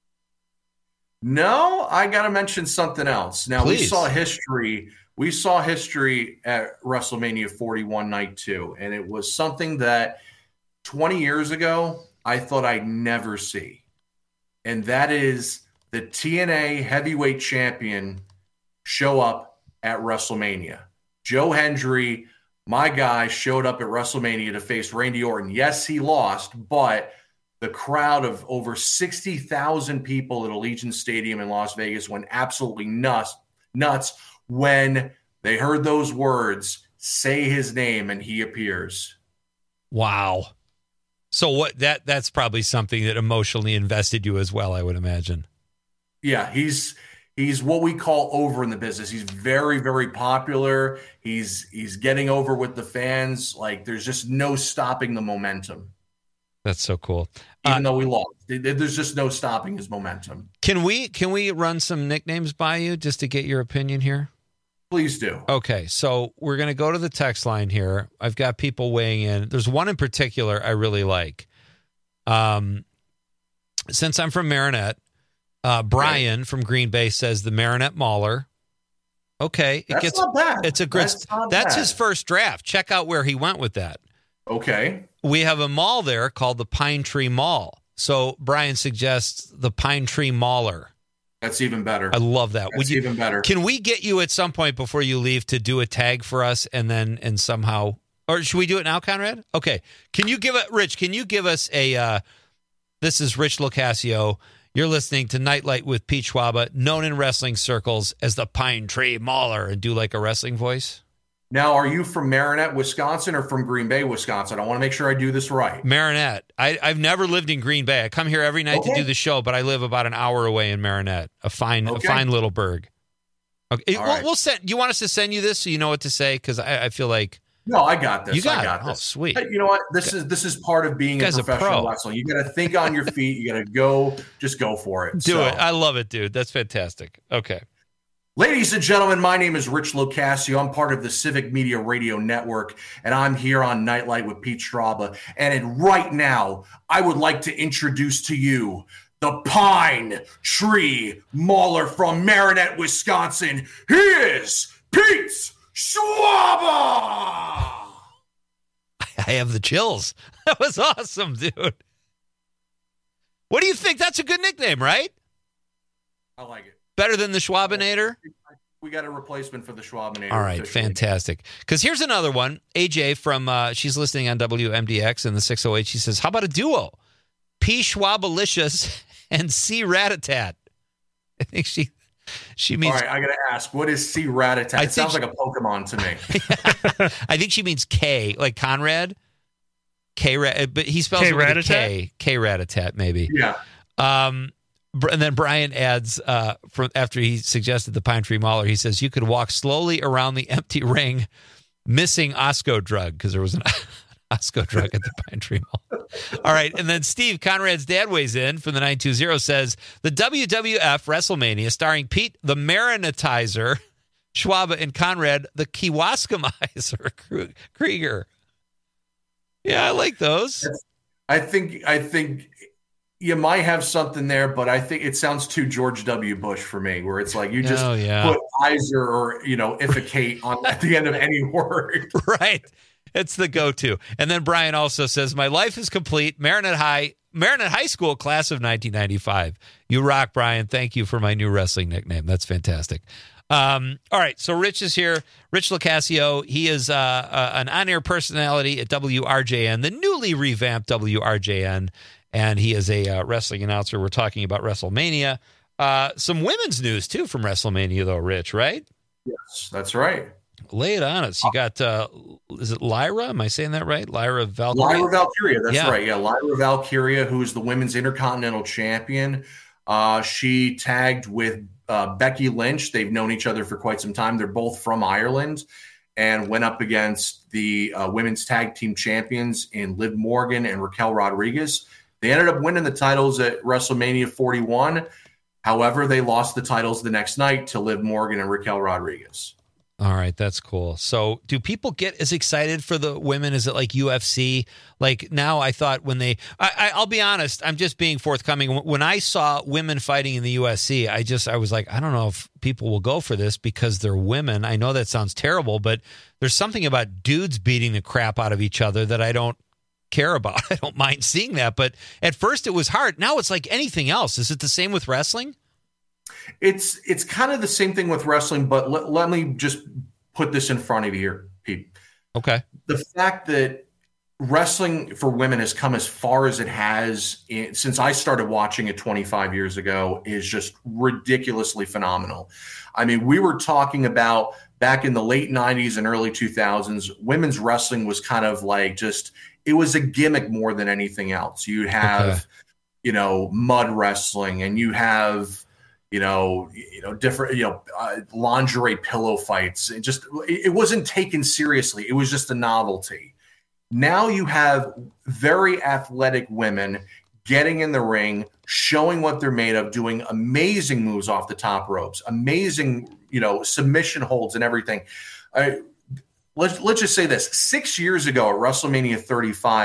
No, I got to mention something else. Now, Please. we saw history at WrestleMania 41 Night 2, and it was something that 20 years ago I thought I'd never see. And that is the TNA heavyweight champion show up at WrestleMania. Joe Hendry, my guy, showed up at WrestleMania to face Randy Orton. Yes, he lost, but the crowd of over 60,000 people at Allegiant Stadium in Las Vegas went absolutely nuts when they heard those words, "Say his name," and he appears. Wow. So that's probably something that emotionally invested you as well, I would imagine. Yeah, he's what we call over in the business. He's very, very popular. He's getting over with the fans. Like, there's just no stopping the momentum. That's so cool. Even though we lost, there's just no stopping his momentum. Can we run some nicknames by you just to get your opinion here? Please do. Okay, so we're going to go to the text line here. I've got people weighing in. There's one in particular I really like. since I'm from Marinette, Brian from Green Bay says the Marinette Mauler. Okay, That's not bad. It's a good. That's his first draft. Check out where he went with that. Okay. We have a mall there called the Pine Tree Mall. So Brian suggests the Pine Tree Mauler. That's even better. I love that. That's even better. Can we get you at some point before you leave to do a tag for us and somehow, or should we do it now, Conrad? Okay. Rich, can you give us this is Rich Locascio. You're listening to Nightlight with Pete Schwaba, known in wrestling circles as the Pine Tree Mauler, and do like a wrestling voice. Now, are you from Marinette, Wisconsin, or from Green Bay, Wisconsin? I want to make sure I do this right. Marinette. I've never lived in Green Bay. I come here every night to do the show, but I live about an hour away in Marinette, a fine little burg. Okay, we'll send. You want us to send you this so you know what to say? Because I feel like no, I got this. You got it. Oh, sweet. Hey, you know what? This is part of being a professional wrestler. You got to think on your feet. You got to just go for it. Do it. I love it, dude. That's fantastic. Okay. Ladies and gentlemen, my name is Rich Locascio. I'm part of the Civic Media Radio Network, and I'm here on Nightlight with Pete Straba. And right now, I would like to introduce to you the Pine Tree Mauler from Marinette, Wisconsin. Here's Pete Schwaba! I have the chills. That was awesome, dude. What do you think? That's a good nickname, right? I like it. Better than the Schwabinator? We got a replacement for the Schwabinator. All right, officially. fantastic. Because here's another one. AJ from, she's listening on WMDX in the 608. She says, how about a duo? P. Schwabalicious and C. Ratatat. I think she means... All right, I got to ask, what is C. Ratatat? It sounds like a Pokemon to me. I think she means K, like Conrad. But he spells it with a K. K. Ratatat, maybe. Yeah. And then Brian adds, after he suggested the Pine Tree Mauler, he says, you could walk slowly around the empty ring missing Osco drug, because there was an Osco drug at the Pine Tree Mall. All right. And then Steve, Conrad's dad, weighs in from the 920, says, the WWF WrestleMania starring Pete, the Marinetizer, Schwaba, and Conrad, the Kewaskumizer, Krieger. Yeah, I like those. I think you might have something there, but I think it sounds too George W. Bush for me, where it's like you just put Iser or, Ificate on at the end of any word. Right. It's the go-to. And then Brian also says, my life is complete. Marinette High School class of 1995. You rock, Brian. Thank you for my new wrestling nickname. That's fantastic. All right. So Rich is here. Rich Locascio. He is an on-air personality at WRJN, the newly revamped WRJN. And he is a wrestling announcer. We're talking about WrestleMania. Some women's news, too, from WrestleMania, though, Rich, right? Yes, that's right. Lay it on us. You got, is it Lyra? Am I saying that right? Lyra Valkyria? Lyra Valkyria, that's right. Yeah, Lyra Valkyria, who is the women's Intercontinental Champion. She tagged with Becky Lynch. They've known each other for quite some time. They're both from Ireland, and went up against the women's tag team champions in Liv Morgan and Raquel Rodriguez. They ended up winning the titles at WrestleMania 41. However, they lost the titles the next night to Liv Morgan and Raquel Rodriguez. All right, that's cool. So do people get as excited for the women? Is it like UFC? Like now I thought when I'll be honest, I'm just being forthcoming. When I saw women fighting in the UFC, I was like, I don't know if people will go for this because they're women. I know that sounds terrible, but there's something about dudes beating the crap out of each other that I don't care about. I don't mind seeing that, but at first it was hard. Now it's like anything else. Is it the same with wrestling? It's kind of the same thing with wrestling, but let me just put this in front of you here, Pete. Okay. The fact that wrestling for women has come as far as it has since I started watching it 25 years ago is just ridiculously phenomenal. I mean, we were talking about back in the late 90s and early 2000s, women's wrestling was kind of like it was a gimmick more than anything else. You have, mud wrestling, and you have, different, lingerie pillow fights. It wasn't taken seriously. It was just a novelty. Now you have very athletic women getting in the ring, showing what they're made of, doing amazing moves off the top ropes, amazing, submission holds and everything. Let's just say this. 6 years ago at WrestleMania 35,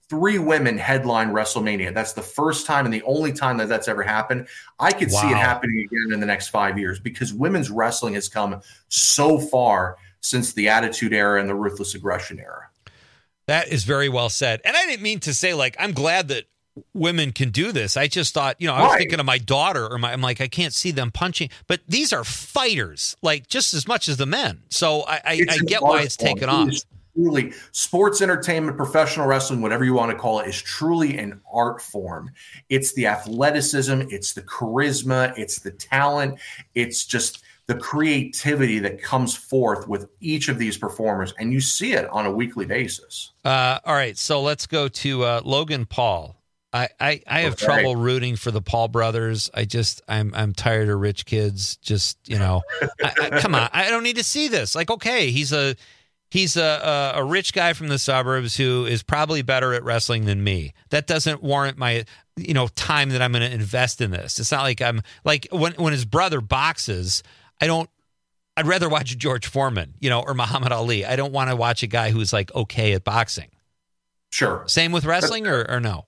3 women headline WrestleMania. That's the first time and the only time that that's ever happened. I could see it happening again in the next 5 years because women's wrestling has come so far since the Attitude Era and the Ruthless Aggression Era. That is very well said. And I didn't mean to say, like, I'm glad that women can do this. I just thought, I was thinking of my daughter, I'm like, I can't see them punching. But these are fighters, like, just as much as the men. So I get why it's taken off. Truly, sports entertainment, professional wrestling, whatever you want to call it, is truly an art form. It's the athleticism, it's the charisma, it's the talent, it's just the creativity that comes forth with each of these performers, and you see it on a weekly basis. All right, so let's go to Logan Paul. I have trouble rooting for the Paul brothers. I'm tired of rich kids. Just come on, I don't need to see this. Like, okay, he's a rich guy from the suburbs who is probably better at wrestling than me. That doesn't warrant my time that I'm going to invest in this. It's not like I'm like when his brother boxes. I'd rather watch George Foreman, or Muhammad Ali. I don't want to watch a guy who's like okay at boxing. Sure. Same with wrestling or no?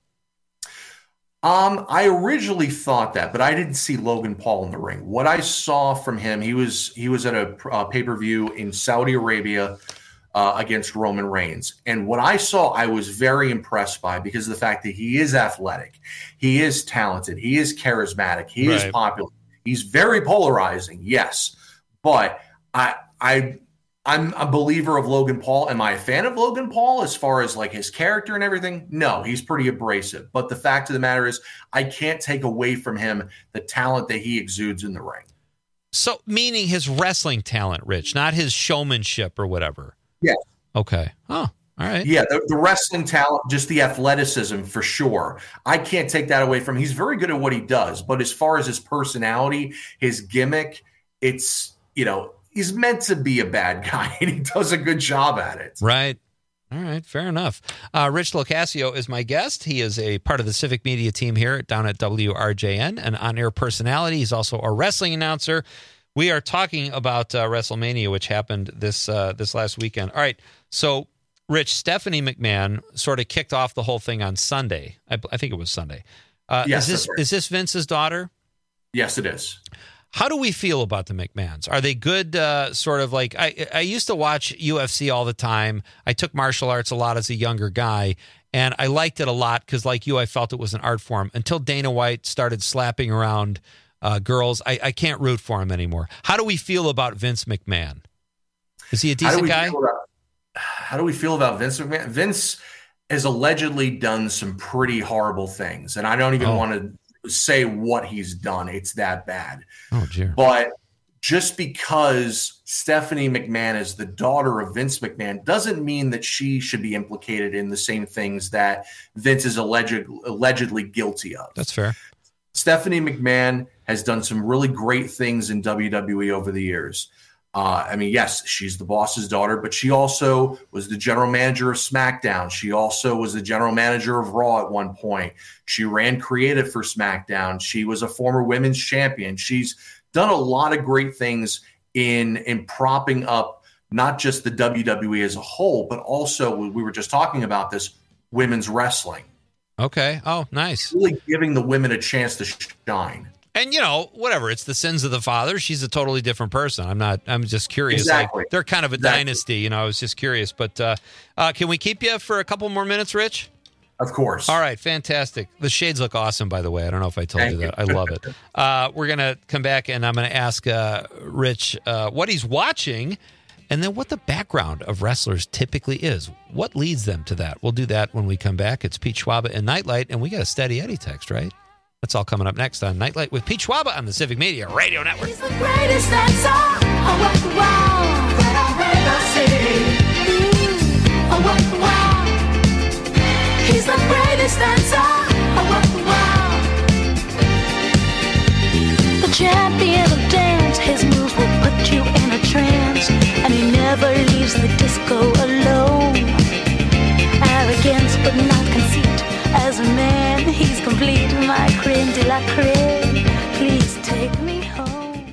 I originally thought that, but I didn't see Logan Paul in the ring. What I saw from him, he was at a pay-per-view in Saudi Arabia against Roman Reigns. And what I saw, I was very impressed by because of the fact that he is athletic, he is talented, he is charismatic, he is popular. He's very polarizing, yes. But I'm a believer of Logan Paul. Am I a fan of Logan Paul as far as like his character and everything? No, he's pretty abrasive. But the fact of the matter is I can't take away from him the talent that he exudes in the ring. So meaning his wrestling talent, Rich, not his showmanship or whatever. Yeah. Okay. Oh, all right. Yeah, the wrestling talent, just the athleticism for sure. I can't take that away from him. He's very good at what he does. But as far as his personality, his gimmick, it's, he's meant to be a bad guy, and he does a good job at it. Right. All right. Fair enough. Rich Locascio is my guest. He is a part of the Civic Media team here down at WRJN, an on-air personality. He's also a wrestling announcer. We are talking about WrestleMania, which happened this last weekend. All right. So, Rich, Stephanie McMahon sort of kicked off the whole thing on Sunday. I think it was Sunday. Yes, is this Vince's daughter? Yes, it is. How do we feel about the McMahons? Are they good, sort of like, I used to watch UFC all the time. I took martial arts a lot as a younger guy, and I liked it a lot because, like you, I felt it was an art form until Dana White started slapping around girls. I can't root for him anymore. How do we feel about Vince McMahon? Is he a decent guy? How do we feel about Vince McMahon? Vince has allegedly done some pretty horrible things, and I don't even want to say what he's done. It's that bad. Oh, dear. But just because Stephanie McMahon is the daughter of Vince McMahon doesn't mean that she should be implicated in the same things that Vince is allegedly guilty of. That's fair. Stephanie McMahon has done some really great things in WWE over the years. Yes, she's the boss's daughter, but she also was the general manager of SmackDown. She also was the general manager of Raw at one point. She ran creative for SmackDown. She was a former women's champion. She's done a lot of great things in propping up not just the WWE as a whole, but also, we were just talking about this, women's wrestling. Okay. Oh, nice. Really giving the women a chance to shine. And, whatever, it's the sins of the father. She's a totally different person. I'm just curious. Exactly. Like, they're kind of a dynasty, I was just curious. But can we keep you for a couple more minutes, Rich? Of course. All right, fantastic. The shades look awesome, by the way. I don't know if I told you that. I love it. We're going to come back, and I'm going to ask Rich what he's watching and then what the background of wrestlers typically is. What leads them to that? We'll do that when we come back. It's Pete Schwaba and Nightlight, and we got a Steady Eddie text, right? That's all coming up next on Nightlight with Pete Schwaba on the Civic Media Radio Network. He's the greatest dancer around the world that I've ever seen. Around the world. He's the greatest dancer around the world. The champion of dance, his moves will put you in a trance, and he never leaves the disco alone. Arrogance but not conceit. As a man, he's complete, my creme de la creme. Please take me home.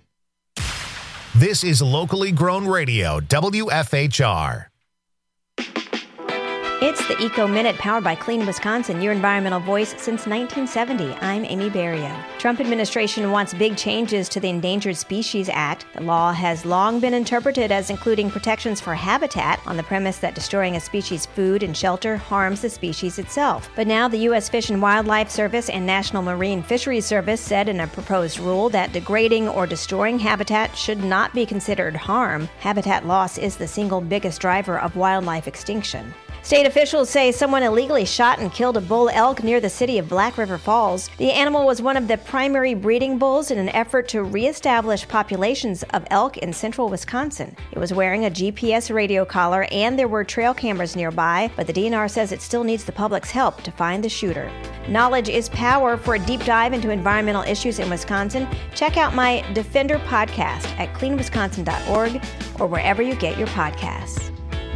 This is locally grown radio, WFHR. It's the Eco Minute powered by Clean Wisconsin, your environmental voice since 1970. I'm Amy Berrio. Trump administration wants big changes to the Endangered Species Act. The law has long been interpreted as including protections for habitat on the premise that destroying a species' food and shelter harms the species itself. But now the U.S. Fish and Wildlife Service and National Marine Fisheries Service said in a proposed rule that degrading or destroying habitat should not be considered harm. Habitat loss is the single biggest driver of wildlife extinction. State officials say someone illegally shot and killed a bull elk near the city of Black River Falls. The animal was one of the primary breeding bulls in an effort to reestablish populations of elk in central Wisconsin. It was wearing a GPS radio collar and there were trail cameras nearby, but the DNR says it still needs the public's help to find the shooter. Knowledge is power. For a deep dive into environmental issues in Wisconsin, check out my Defender podcast at cleanwisconsin.org or wherever you get your podcasts.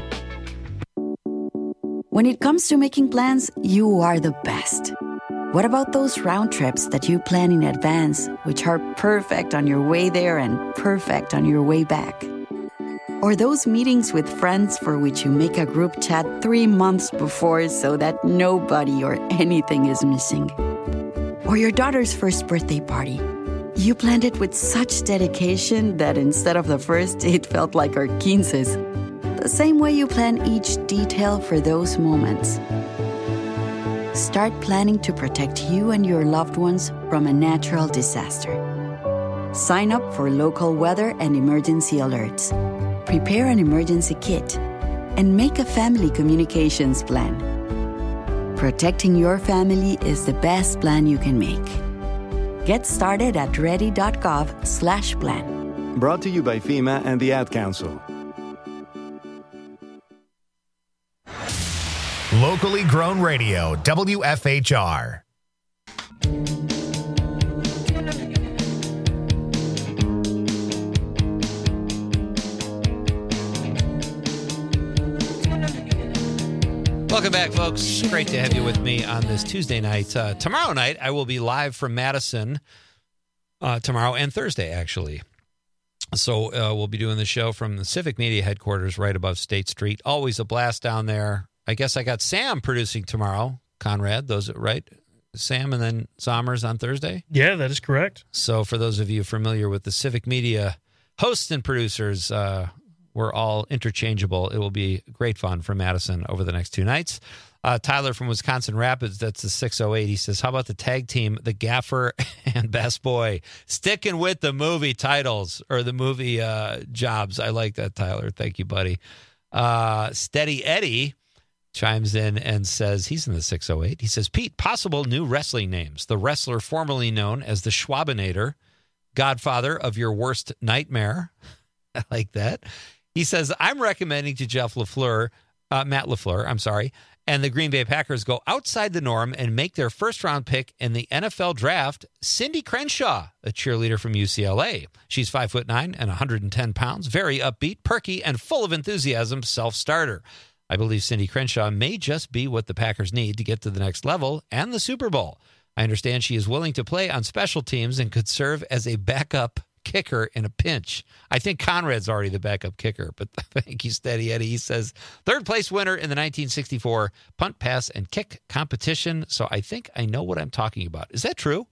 When it comes to making plans, you are the best. What about those round trips that you plan in advance, which are perfect on your way there and perfect on your way back? Or those meetings with friends for which you make a group chat 3 months before so that nobody or anything is missing? Or your daughter's first birthday party. You planned it with such dedication that instead of the first, it felt like our 15th. The same way you plan each detail for those moments. Start planning to protect you and your loved ones from a natural disaster. Sign up for local weather and emergency alerts. Prepare an emergency kit. And make a family communications plan. Protecting your family is the best plan you can make. Get started at ready.gov/plan. Brought to you by FEMA and the Ad Council. Locally grown radio, WFHR. Welcome back, folks. Great to have you with me on this Tuesday night. Tomorrow night, I will be live from Madison tomorrow and Thursday, actually. So we'll be doing the show from the Civic Media headquarters right above State Street. Always a blast down there. I guess I got Sam producing tomorrow, Conrad. Those right? Sam and then Sommers on Thursday? Yeah, that is correct. So for those of you familiar with the Civic Media hosts and producers, we're all interchangeable. It will be great fun for Madison over the next 2 nights. Tyler from Wisconsin Rapids, that's the 608. He says, how about the tag team, the Gaffer and Best Boy? Sticking with the movie titles or the movie jobs. I like that, Tyler. Thank you, buddy. Steady Eddie chimes in and says, he's in the 608. He says, Pete, possible new wrestling names. The wrestler formerly known as the Schwabinator, godfather of your worst nightmare. I like that. He says, I'm recommending to Matt LaFleur, and the Green Bay Packers go outside the norm and make their first-round pick in the NFL draft, Cindy Crenshaw, a cheerleader from UCLA. She's 5'9" and 110 pounds, very upbeat, perky, and full of enthusiasm, self-starter. I believe Cindy Crenshaw may just be what the Packers need to get to the next level and the Super Bowl. I understand she is willing to play on special teams and could serve as a backup kicker in a pinch. I think Conrad's already the backup kicker, but thank you, Steady Eddie. He says, third place winner in the 1964 punt, pass, and kick competition. So I think I know what I'm talking about. Is that true?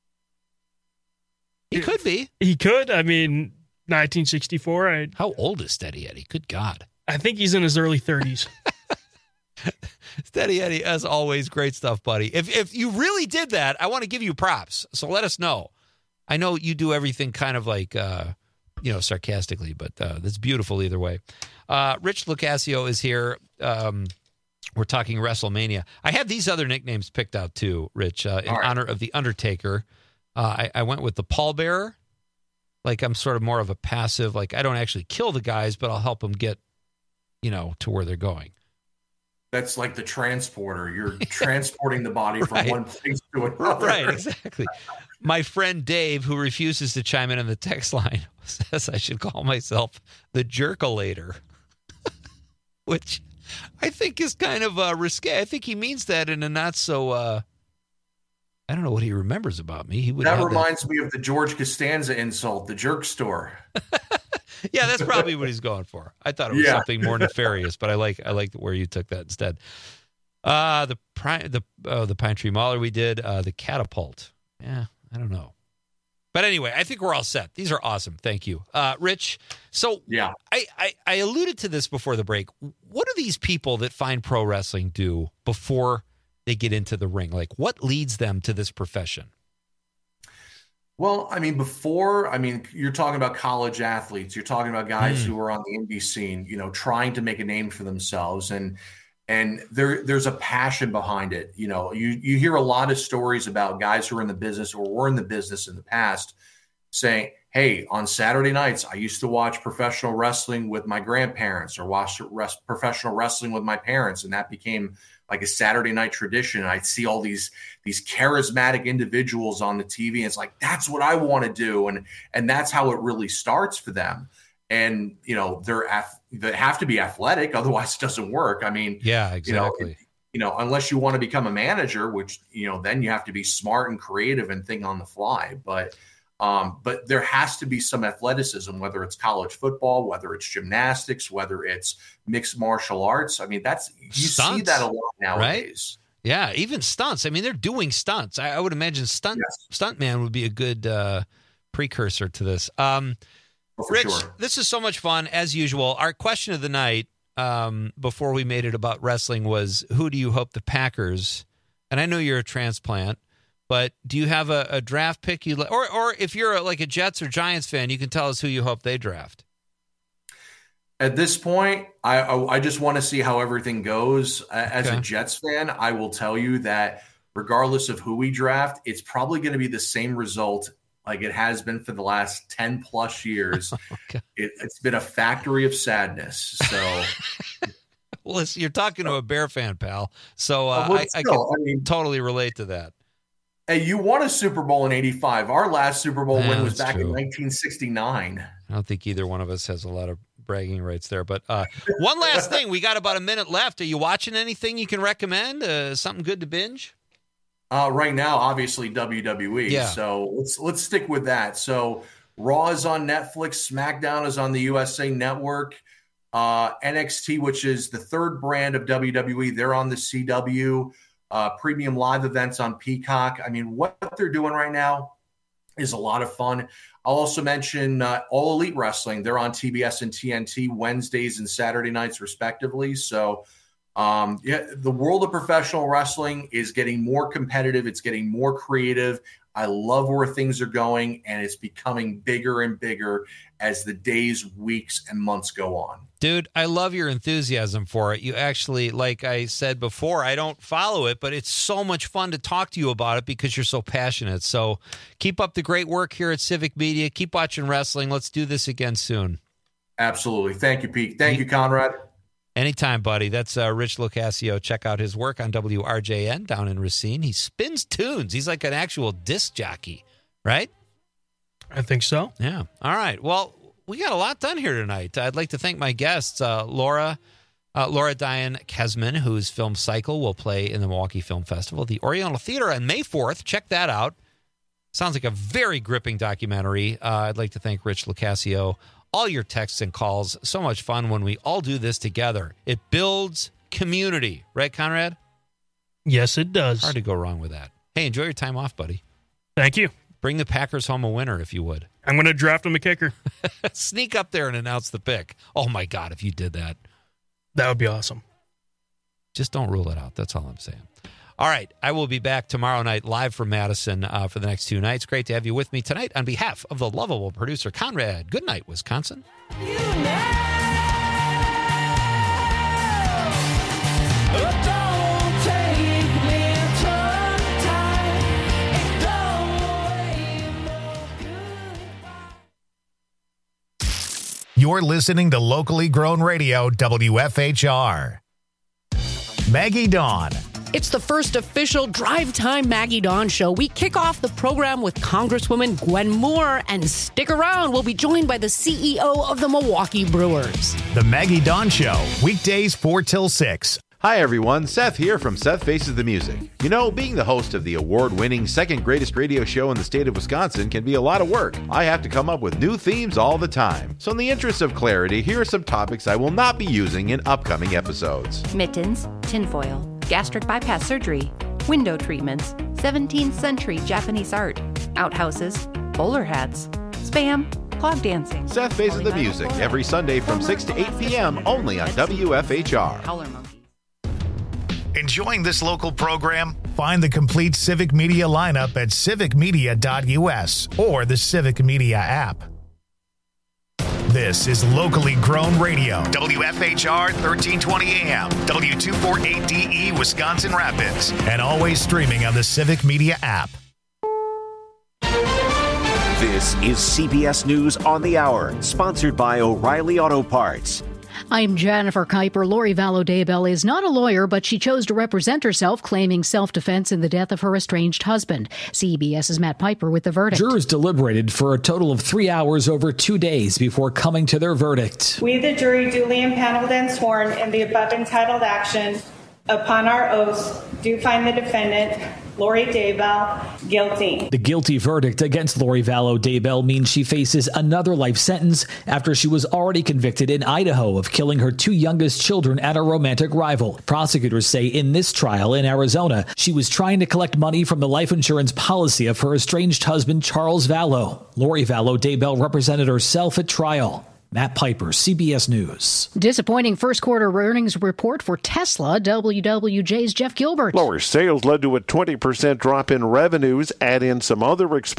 He could be. He could. I mean, 1964. How old is Steady Eddie? Good God. I think he's in his early 30s. Steady Eddie, as always, great stuff, buddy. If you really did that, I want to give you props. So let us know. I know you do everything kind of like, sarcastically, but that's beautiful either way. Rich Lucasio is here. We're talking WrestleMania. I have these other nicknames picked out too, Rich, in honor of The Undertaker. I went with the pallbearer. Like I'm sort of more of a passive, like I don't actually kill the guys, but I'll help them get, to where they're going. That's like the transporter. You're transporting the body from one place to another. Right, exactly. My friend Dave, who refuses to chime in on the text line, says I should call myself the Jerkulator, which I think is kind of risque. I think he means that in a not so, I don't know what he remembers about me. That reminds me of the George Costanza insult, the jerk store. Yeah, that's probably what he's going for. I thought it was something more nefarious, but I like where you took that instead. The Pine Tree Mauler we did. The Catapult. Yeah, I don't know. But anyway, I think we're all set. These are awesome. Thank you. Rich, so yeah, I alluded to this before the break. What do these people that find pro wrestling do before they get into the ring? Like, what leads them to this profession? Well, I mean, you're talking about college athletes. You're talking about guys who are on the indie scene, trying to make a name for themselves. And there's a passion behind it. You hear a lot of stories about guys who are in the business or were in the business in the past saying, hey, on Saturday nights, I used to watch professional wrestling with my grandparents or watch professional wrestling with my parents. And that became like a Saturday night tradition. And I'd see all these charismatic individuals on the TV. And it's like, that's what I want to do. And that's how it really starts for them. And, they have to be athletic. Otherwise it doesn't work. I mean, yeah, exactly. Unless you want to become a manager, which, then you have to be smart and creative and think on the fly. But there has to be some athleticism, whether it's college football, whether it's gymnastics, whether it's mixed martial arts. I mean, you see that a lot nowadays. Right? Yeah, even stunts. I mean, they're doing stunts. I would imagine stuntman would be a good precursor to this. Rich, this is so much fun, as usual. Our question of the night before we made it about wrestling was, who do you hope the Packers, and I know you're a transplant, but do you have a draft pick or if you're like a Jets or Giants fan, you can tell us who you hope they draft? At this point, I just want to see how everything goes. As a Jets fan, I will tell you that regardless of who we draft, it's probably going to be the same result like it has been for the last 10 plus years. It's been a factory of sadness. So, well, listen, you're talking to a Bear fan, pal. So I can totally relate to that. Hey, you won a Super Bowl in '85. Our last Super Bowl win was back in 1969. I don't think either one of us has a lot of bragging rights there. But one last thing. We got about a minute left. Are you watching anything you can recommend? Something good to binge? Right now, obviously WWE. Yeah. So let's stick with that. So Raw is on Netflix. SmackDown is on the USA Network. NXT, which is the third brand of WWE, they're on the CW. Premium live events on Peacock. I mean, what they're doing right now is a lot of fun. I'll also mention All Elite Wrestling. They're on TBS and TNT Wednesdays and Saturday nights, respectively. So, the world of professional wrestling is getting more competitive. It's getting more creative. I love where things are going, and it's becoming bigger and bigger as the days, weeks, and months go on. Dude, I love your enthusiasm for it. You actually, like I said before, I don't follow it, but it's so much fun to talk to you about it because you're so passionate. So keep up the great work here at Civic Media. Keep watching wrestling. Let's do this again soon. Absolutely. Thank you, Pete. Thank you, Conrad. Anytime, buddy. That's Rich Locascio. Check out his work on WRJN down in Racine. He spins tunes. He's like an actual disc jockey, right? I think so. Yeah. All right. Well, we got a lot done here tonight. I'd like to thank my guests, Laura Diane Kesman, whose film Cycle will play in the Milwaukee Film Festival, the Oriental Theater on May 4th. Check that out. Sounds like a very gripping documentary. I'd like to thank Rich Locascio. All your texts and calls. So much fun when we all do this together. It builds community. Right, Conrad? Yes, it does. Hard to go wrong with that. Hey, enjoy your time off, buddy. Thank you. Bring the Packers home a winner, if you would. I'm going to draft him a kicker. Sneak up there and announce the pick. Oh, my God, if you did that. That would be awesome. Just don't rule it out. That's all I'm saying. All right, I will be back tomorrow night live from Madison for the next 2 nights. Great to have you with me tonight. On behalf of the lovable producer, Conrad, good night, Wisconsin. You're listening to locally grown radio, WFHR. Maggie Dawn. It's the first official Drive Time Maggie Dawn show. We kick off the program with Congresswoman Gwen Moore, and stick around. We'll be joined by the CEO of the Milwaukee Brewers. The Maggie Dawn Show, weekdays 4 till 6. Hi everyone, Seth here from Seth Faces the Music. You know, being the host of the award-winning second greatest radio show in the state of Wisconsin can be a lot of work. I have to come up with new themes all the time. So in the interest of clarity, here are some topics I will not be using in upcoming episodes. Mittens, tinfoil, gastric bypass surgery, window treatments, 17th century Japanese art, outhouses, bowler hats, Spam, clog dancing. Seth Faces the Music every Sunday from 6 to 8 p.m. only on WFHR. Enjoying this local program? Find the complete Civic Media lineup at civicmedia.us or the Civic Media app. This is locally grown radio. WFHR 1320 AM, W248DE, Wisconsin Rapids, and always streaming on the Civic Media app. This is CBS News on the Hour, sponsored by O'Reilly Auto Parts. I'm Jennifer Kuiper. Lori Vallow Daybell is not a lawyer, but she chose to represent herself, claiming self-defense in the death of her estranged husband. CBS's Matt Piper with the verdict. Jurors deliberated for a total of 3 hours over 2 days before coming to their verdict. We, the jury, duly impaneled and sworn in the above entitled action, upon our oaths, do find the defendant, Lori Daybell, guilty. The guilty verdict against Lori Vallow Daybell means she faces another life sentence after she was already convicted in Idaho of killing her 2 youngest children at a romantic rival. Prosecutors say in this trial in Arizona, she was trying to collect money from the life insurance policy of her estranged husband, Charles Vallow. Lori Vallow Daybell represented herself at trial. Matt Piper, CBS News. Disappointing first quarter earnings report for Tesla. WWJ's Jeff Gilbert. Lower sales led to a 20% drop in revenues. Add in some other expenses.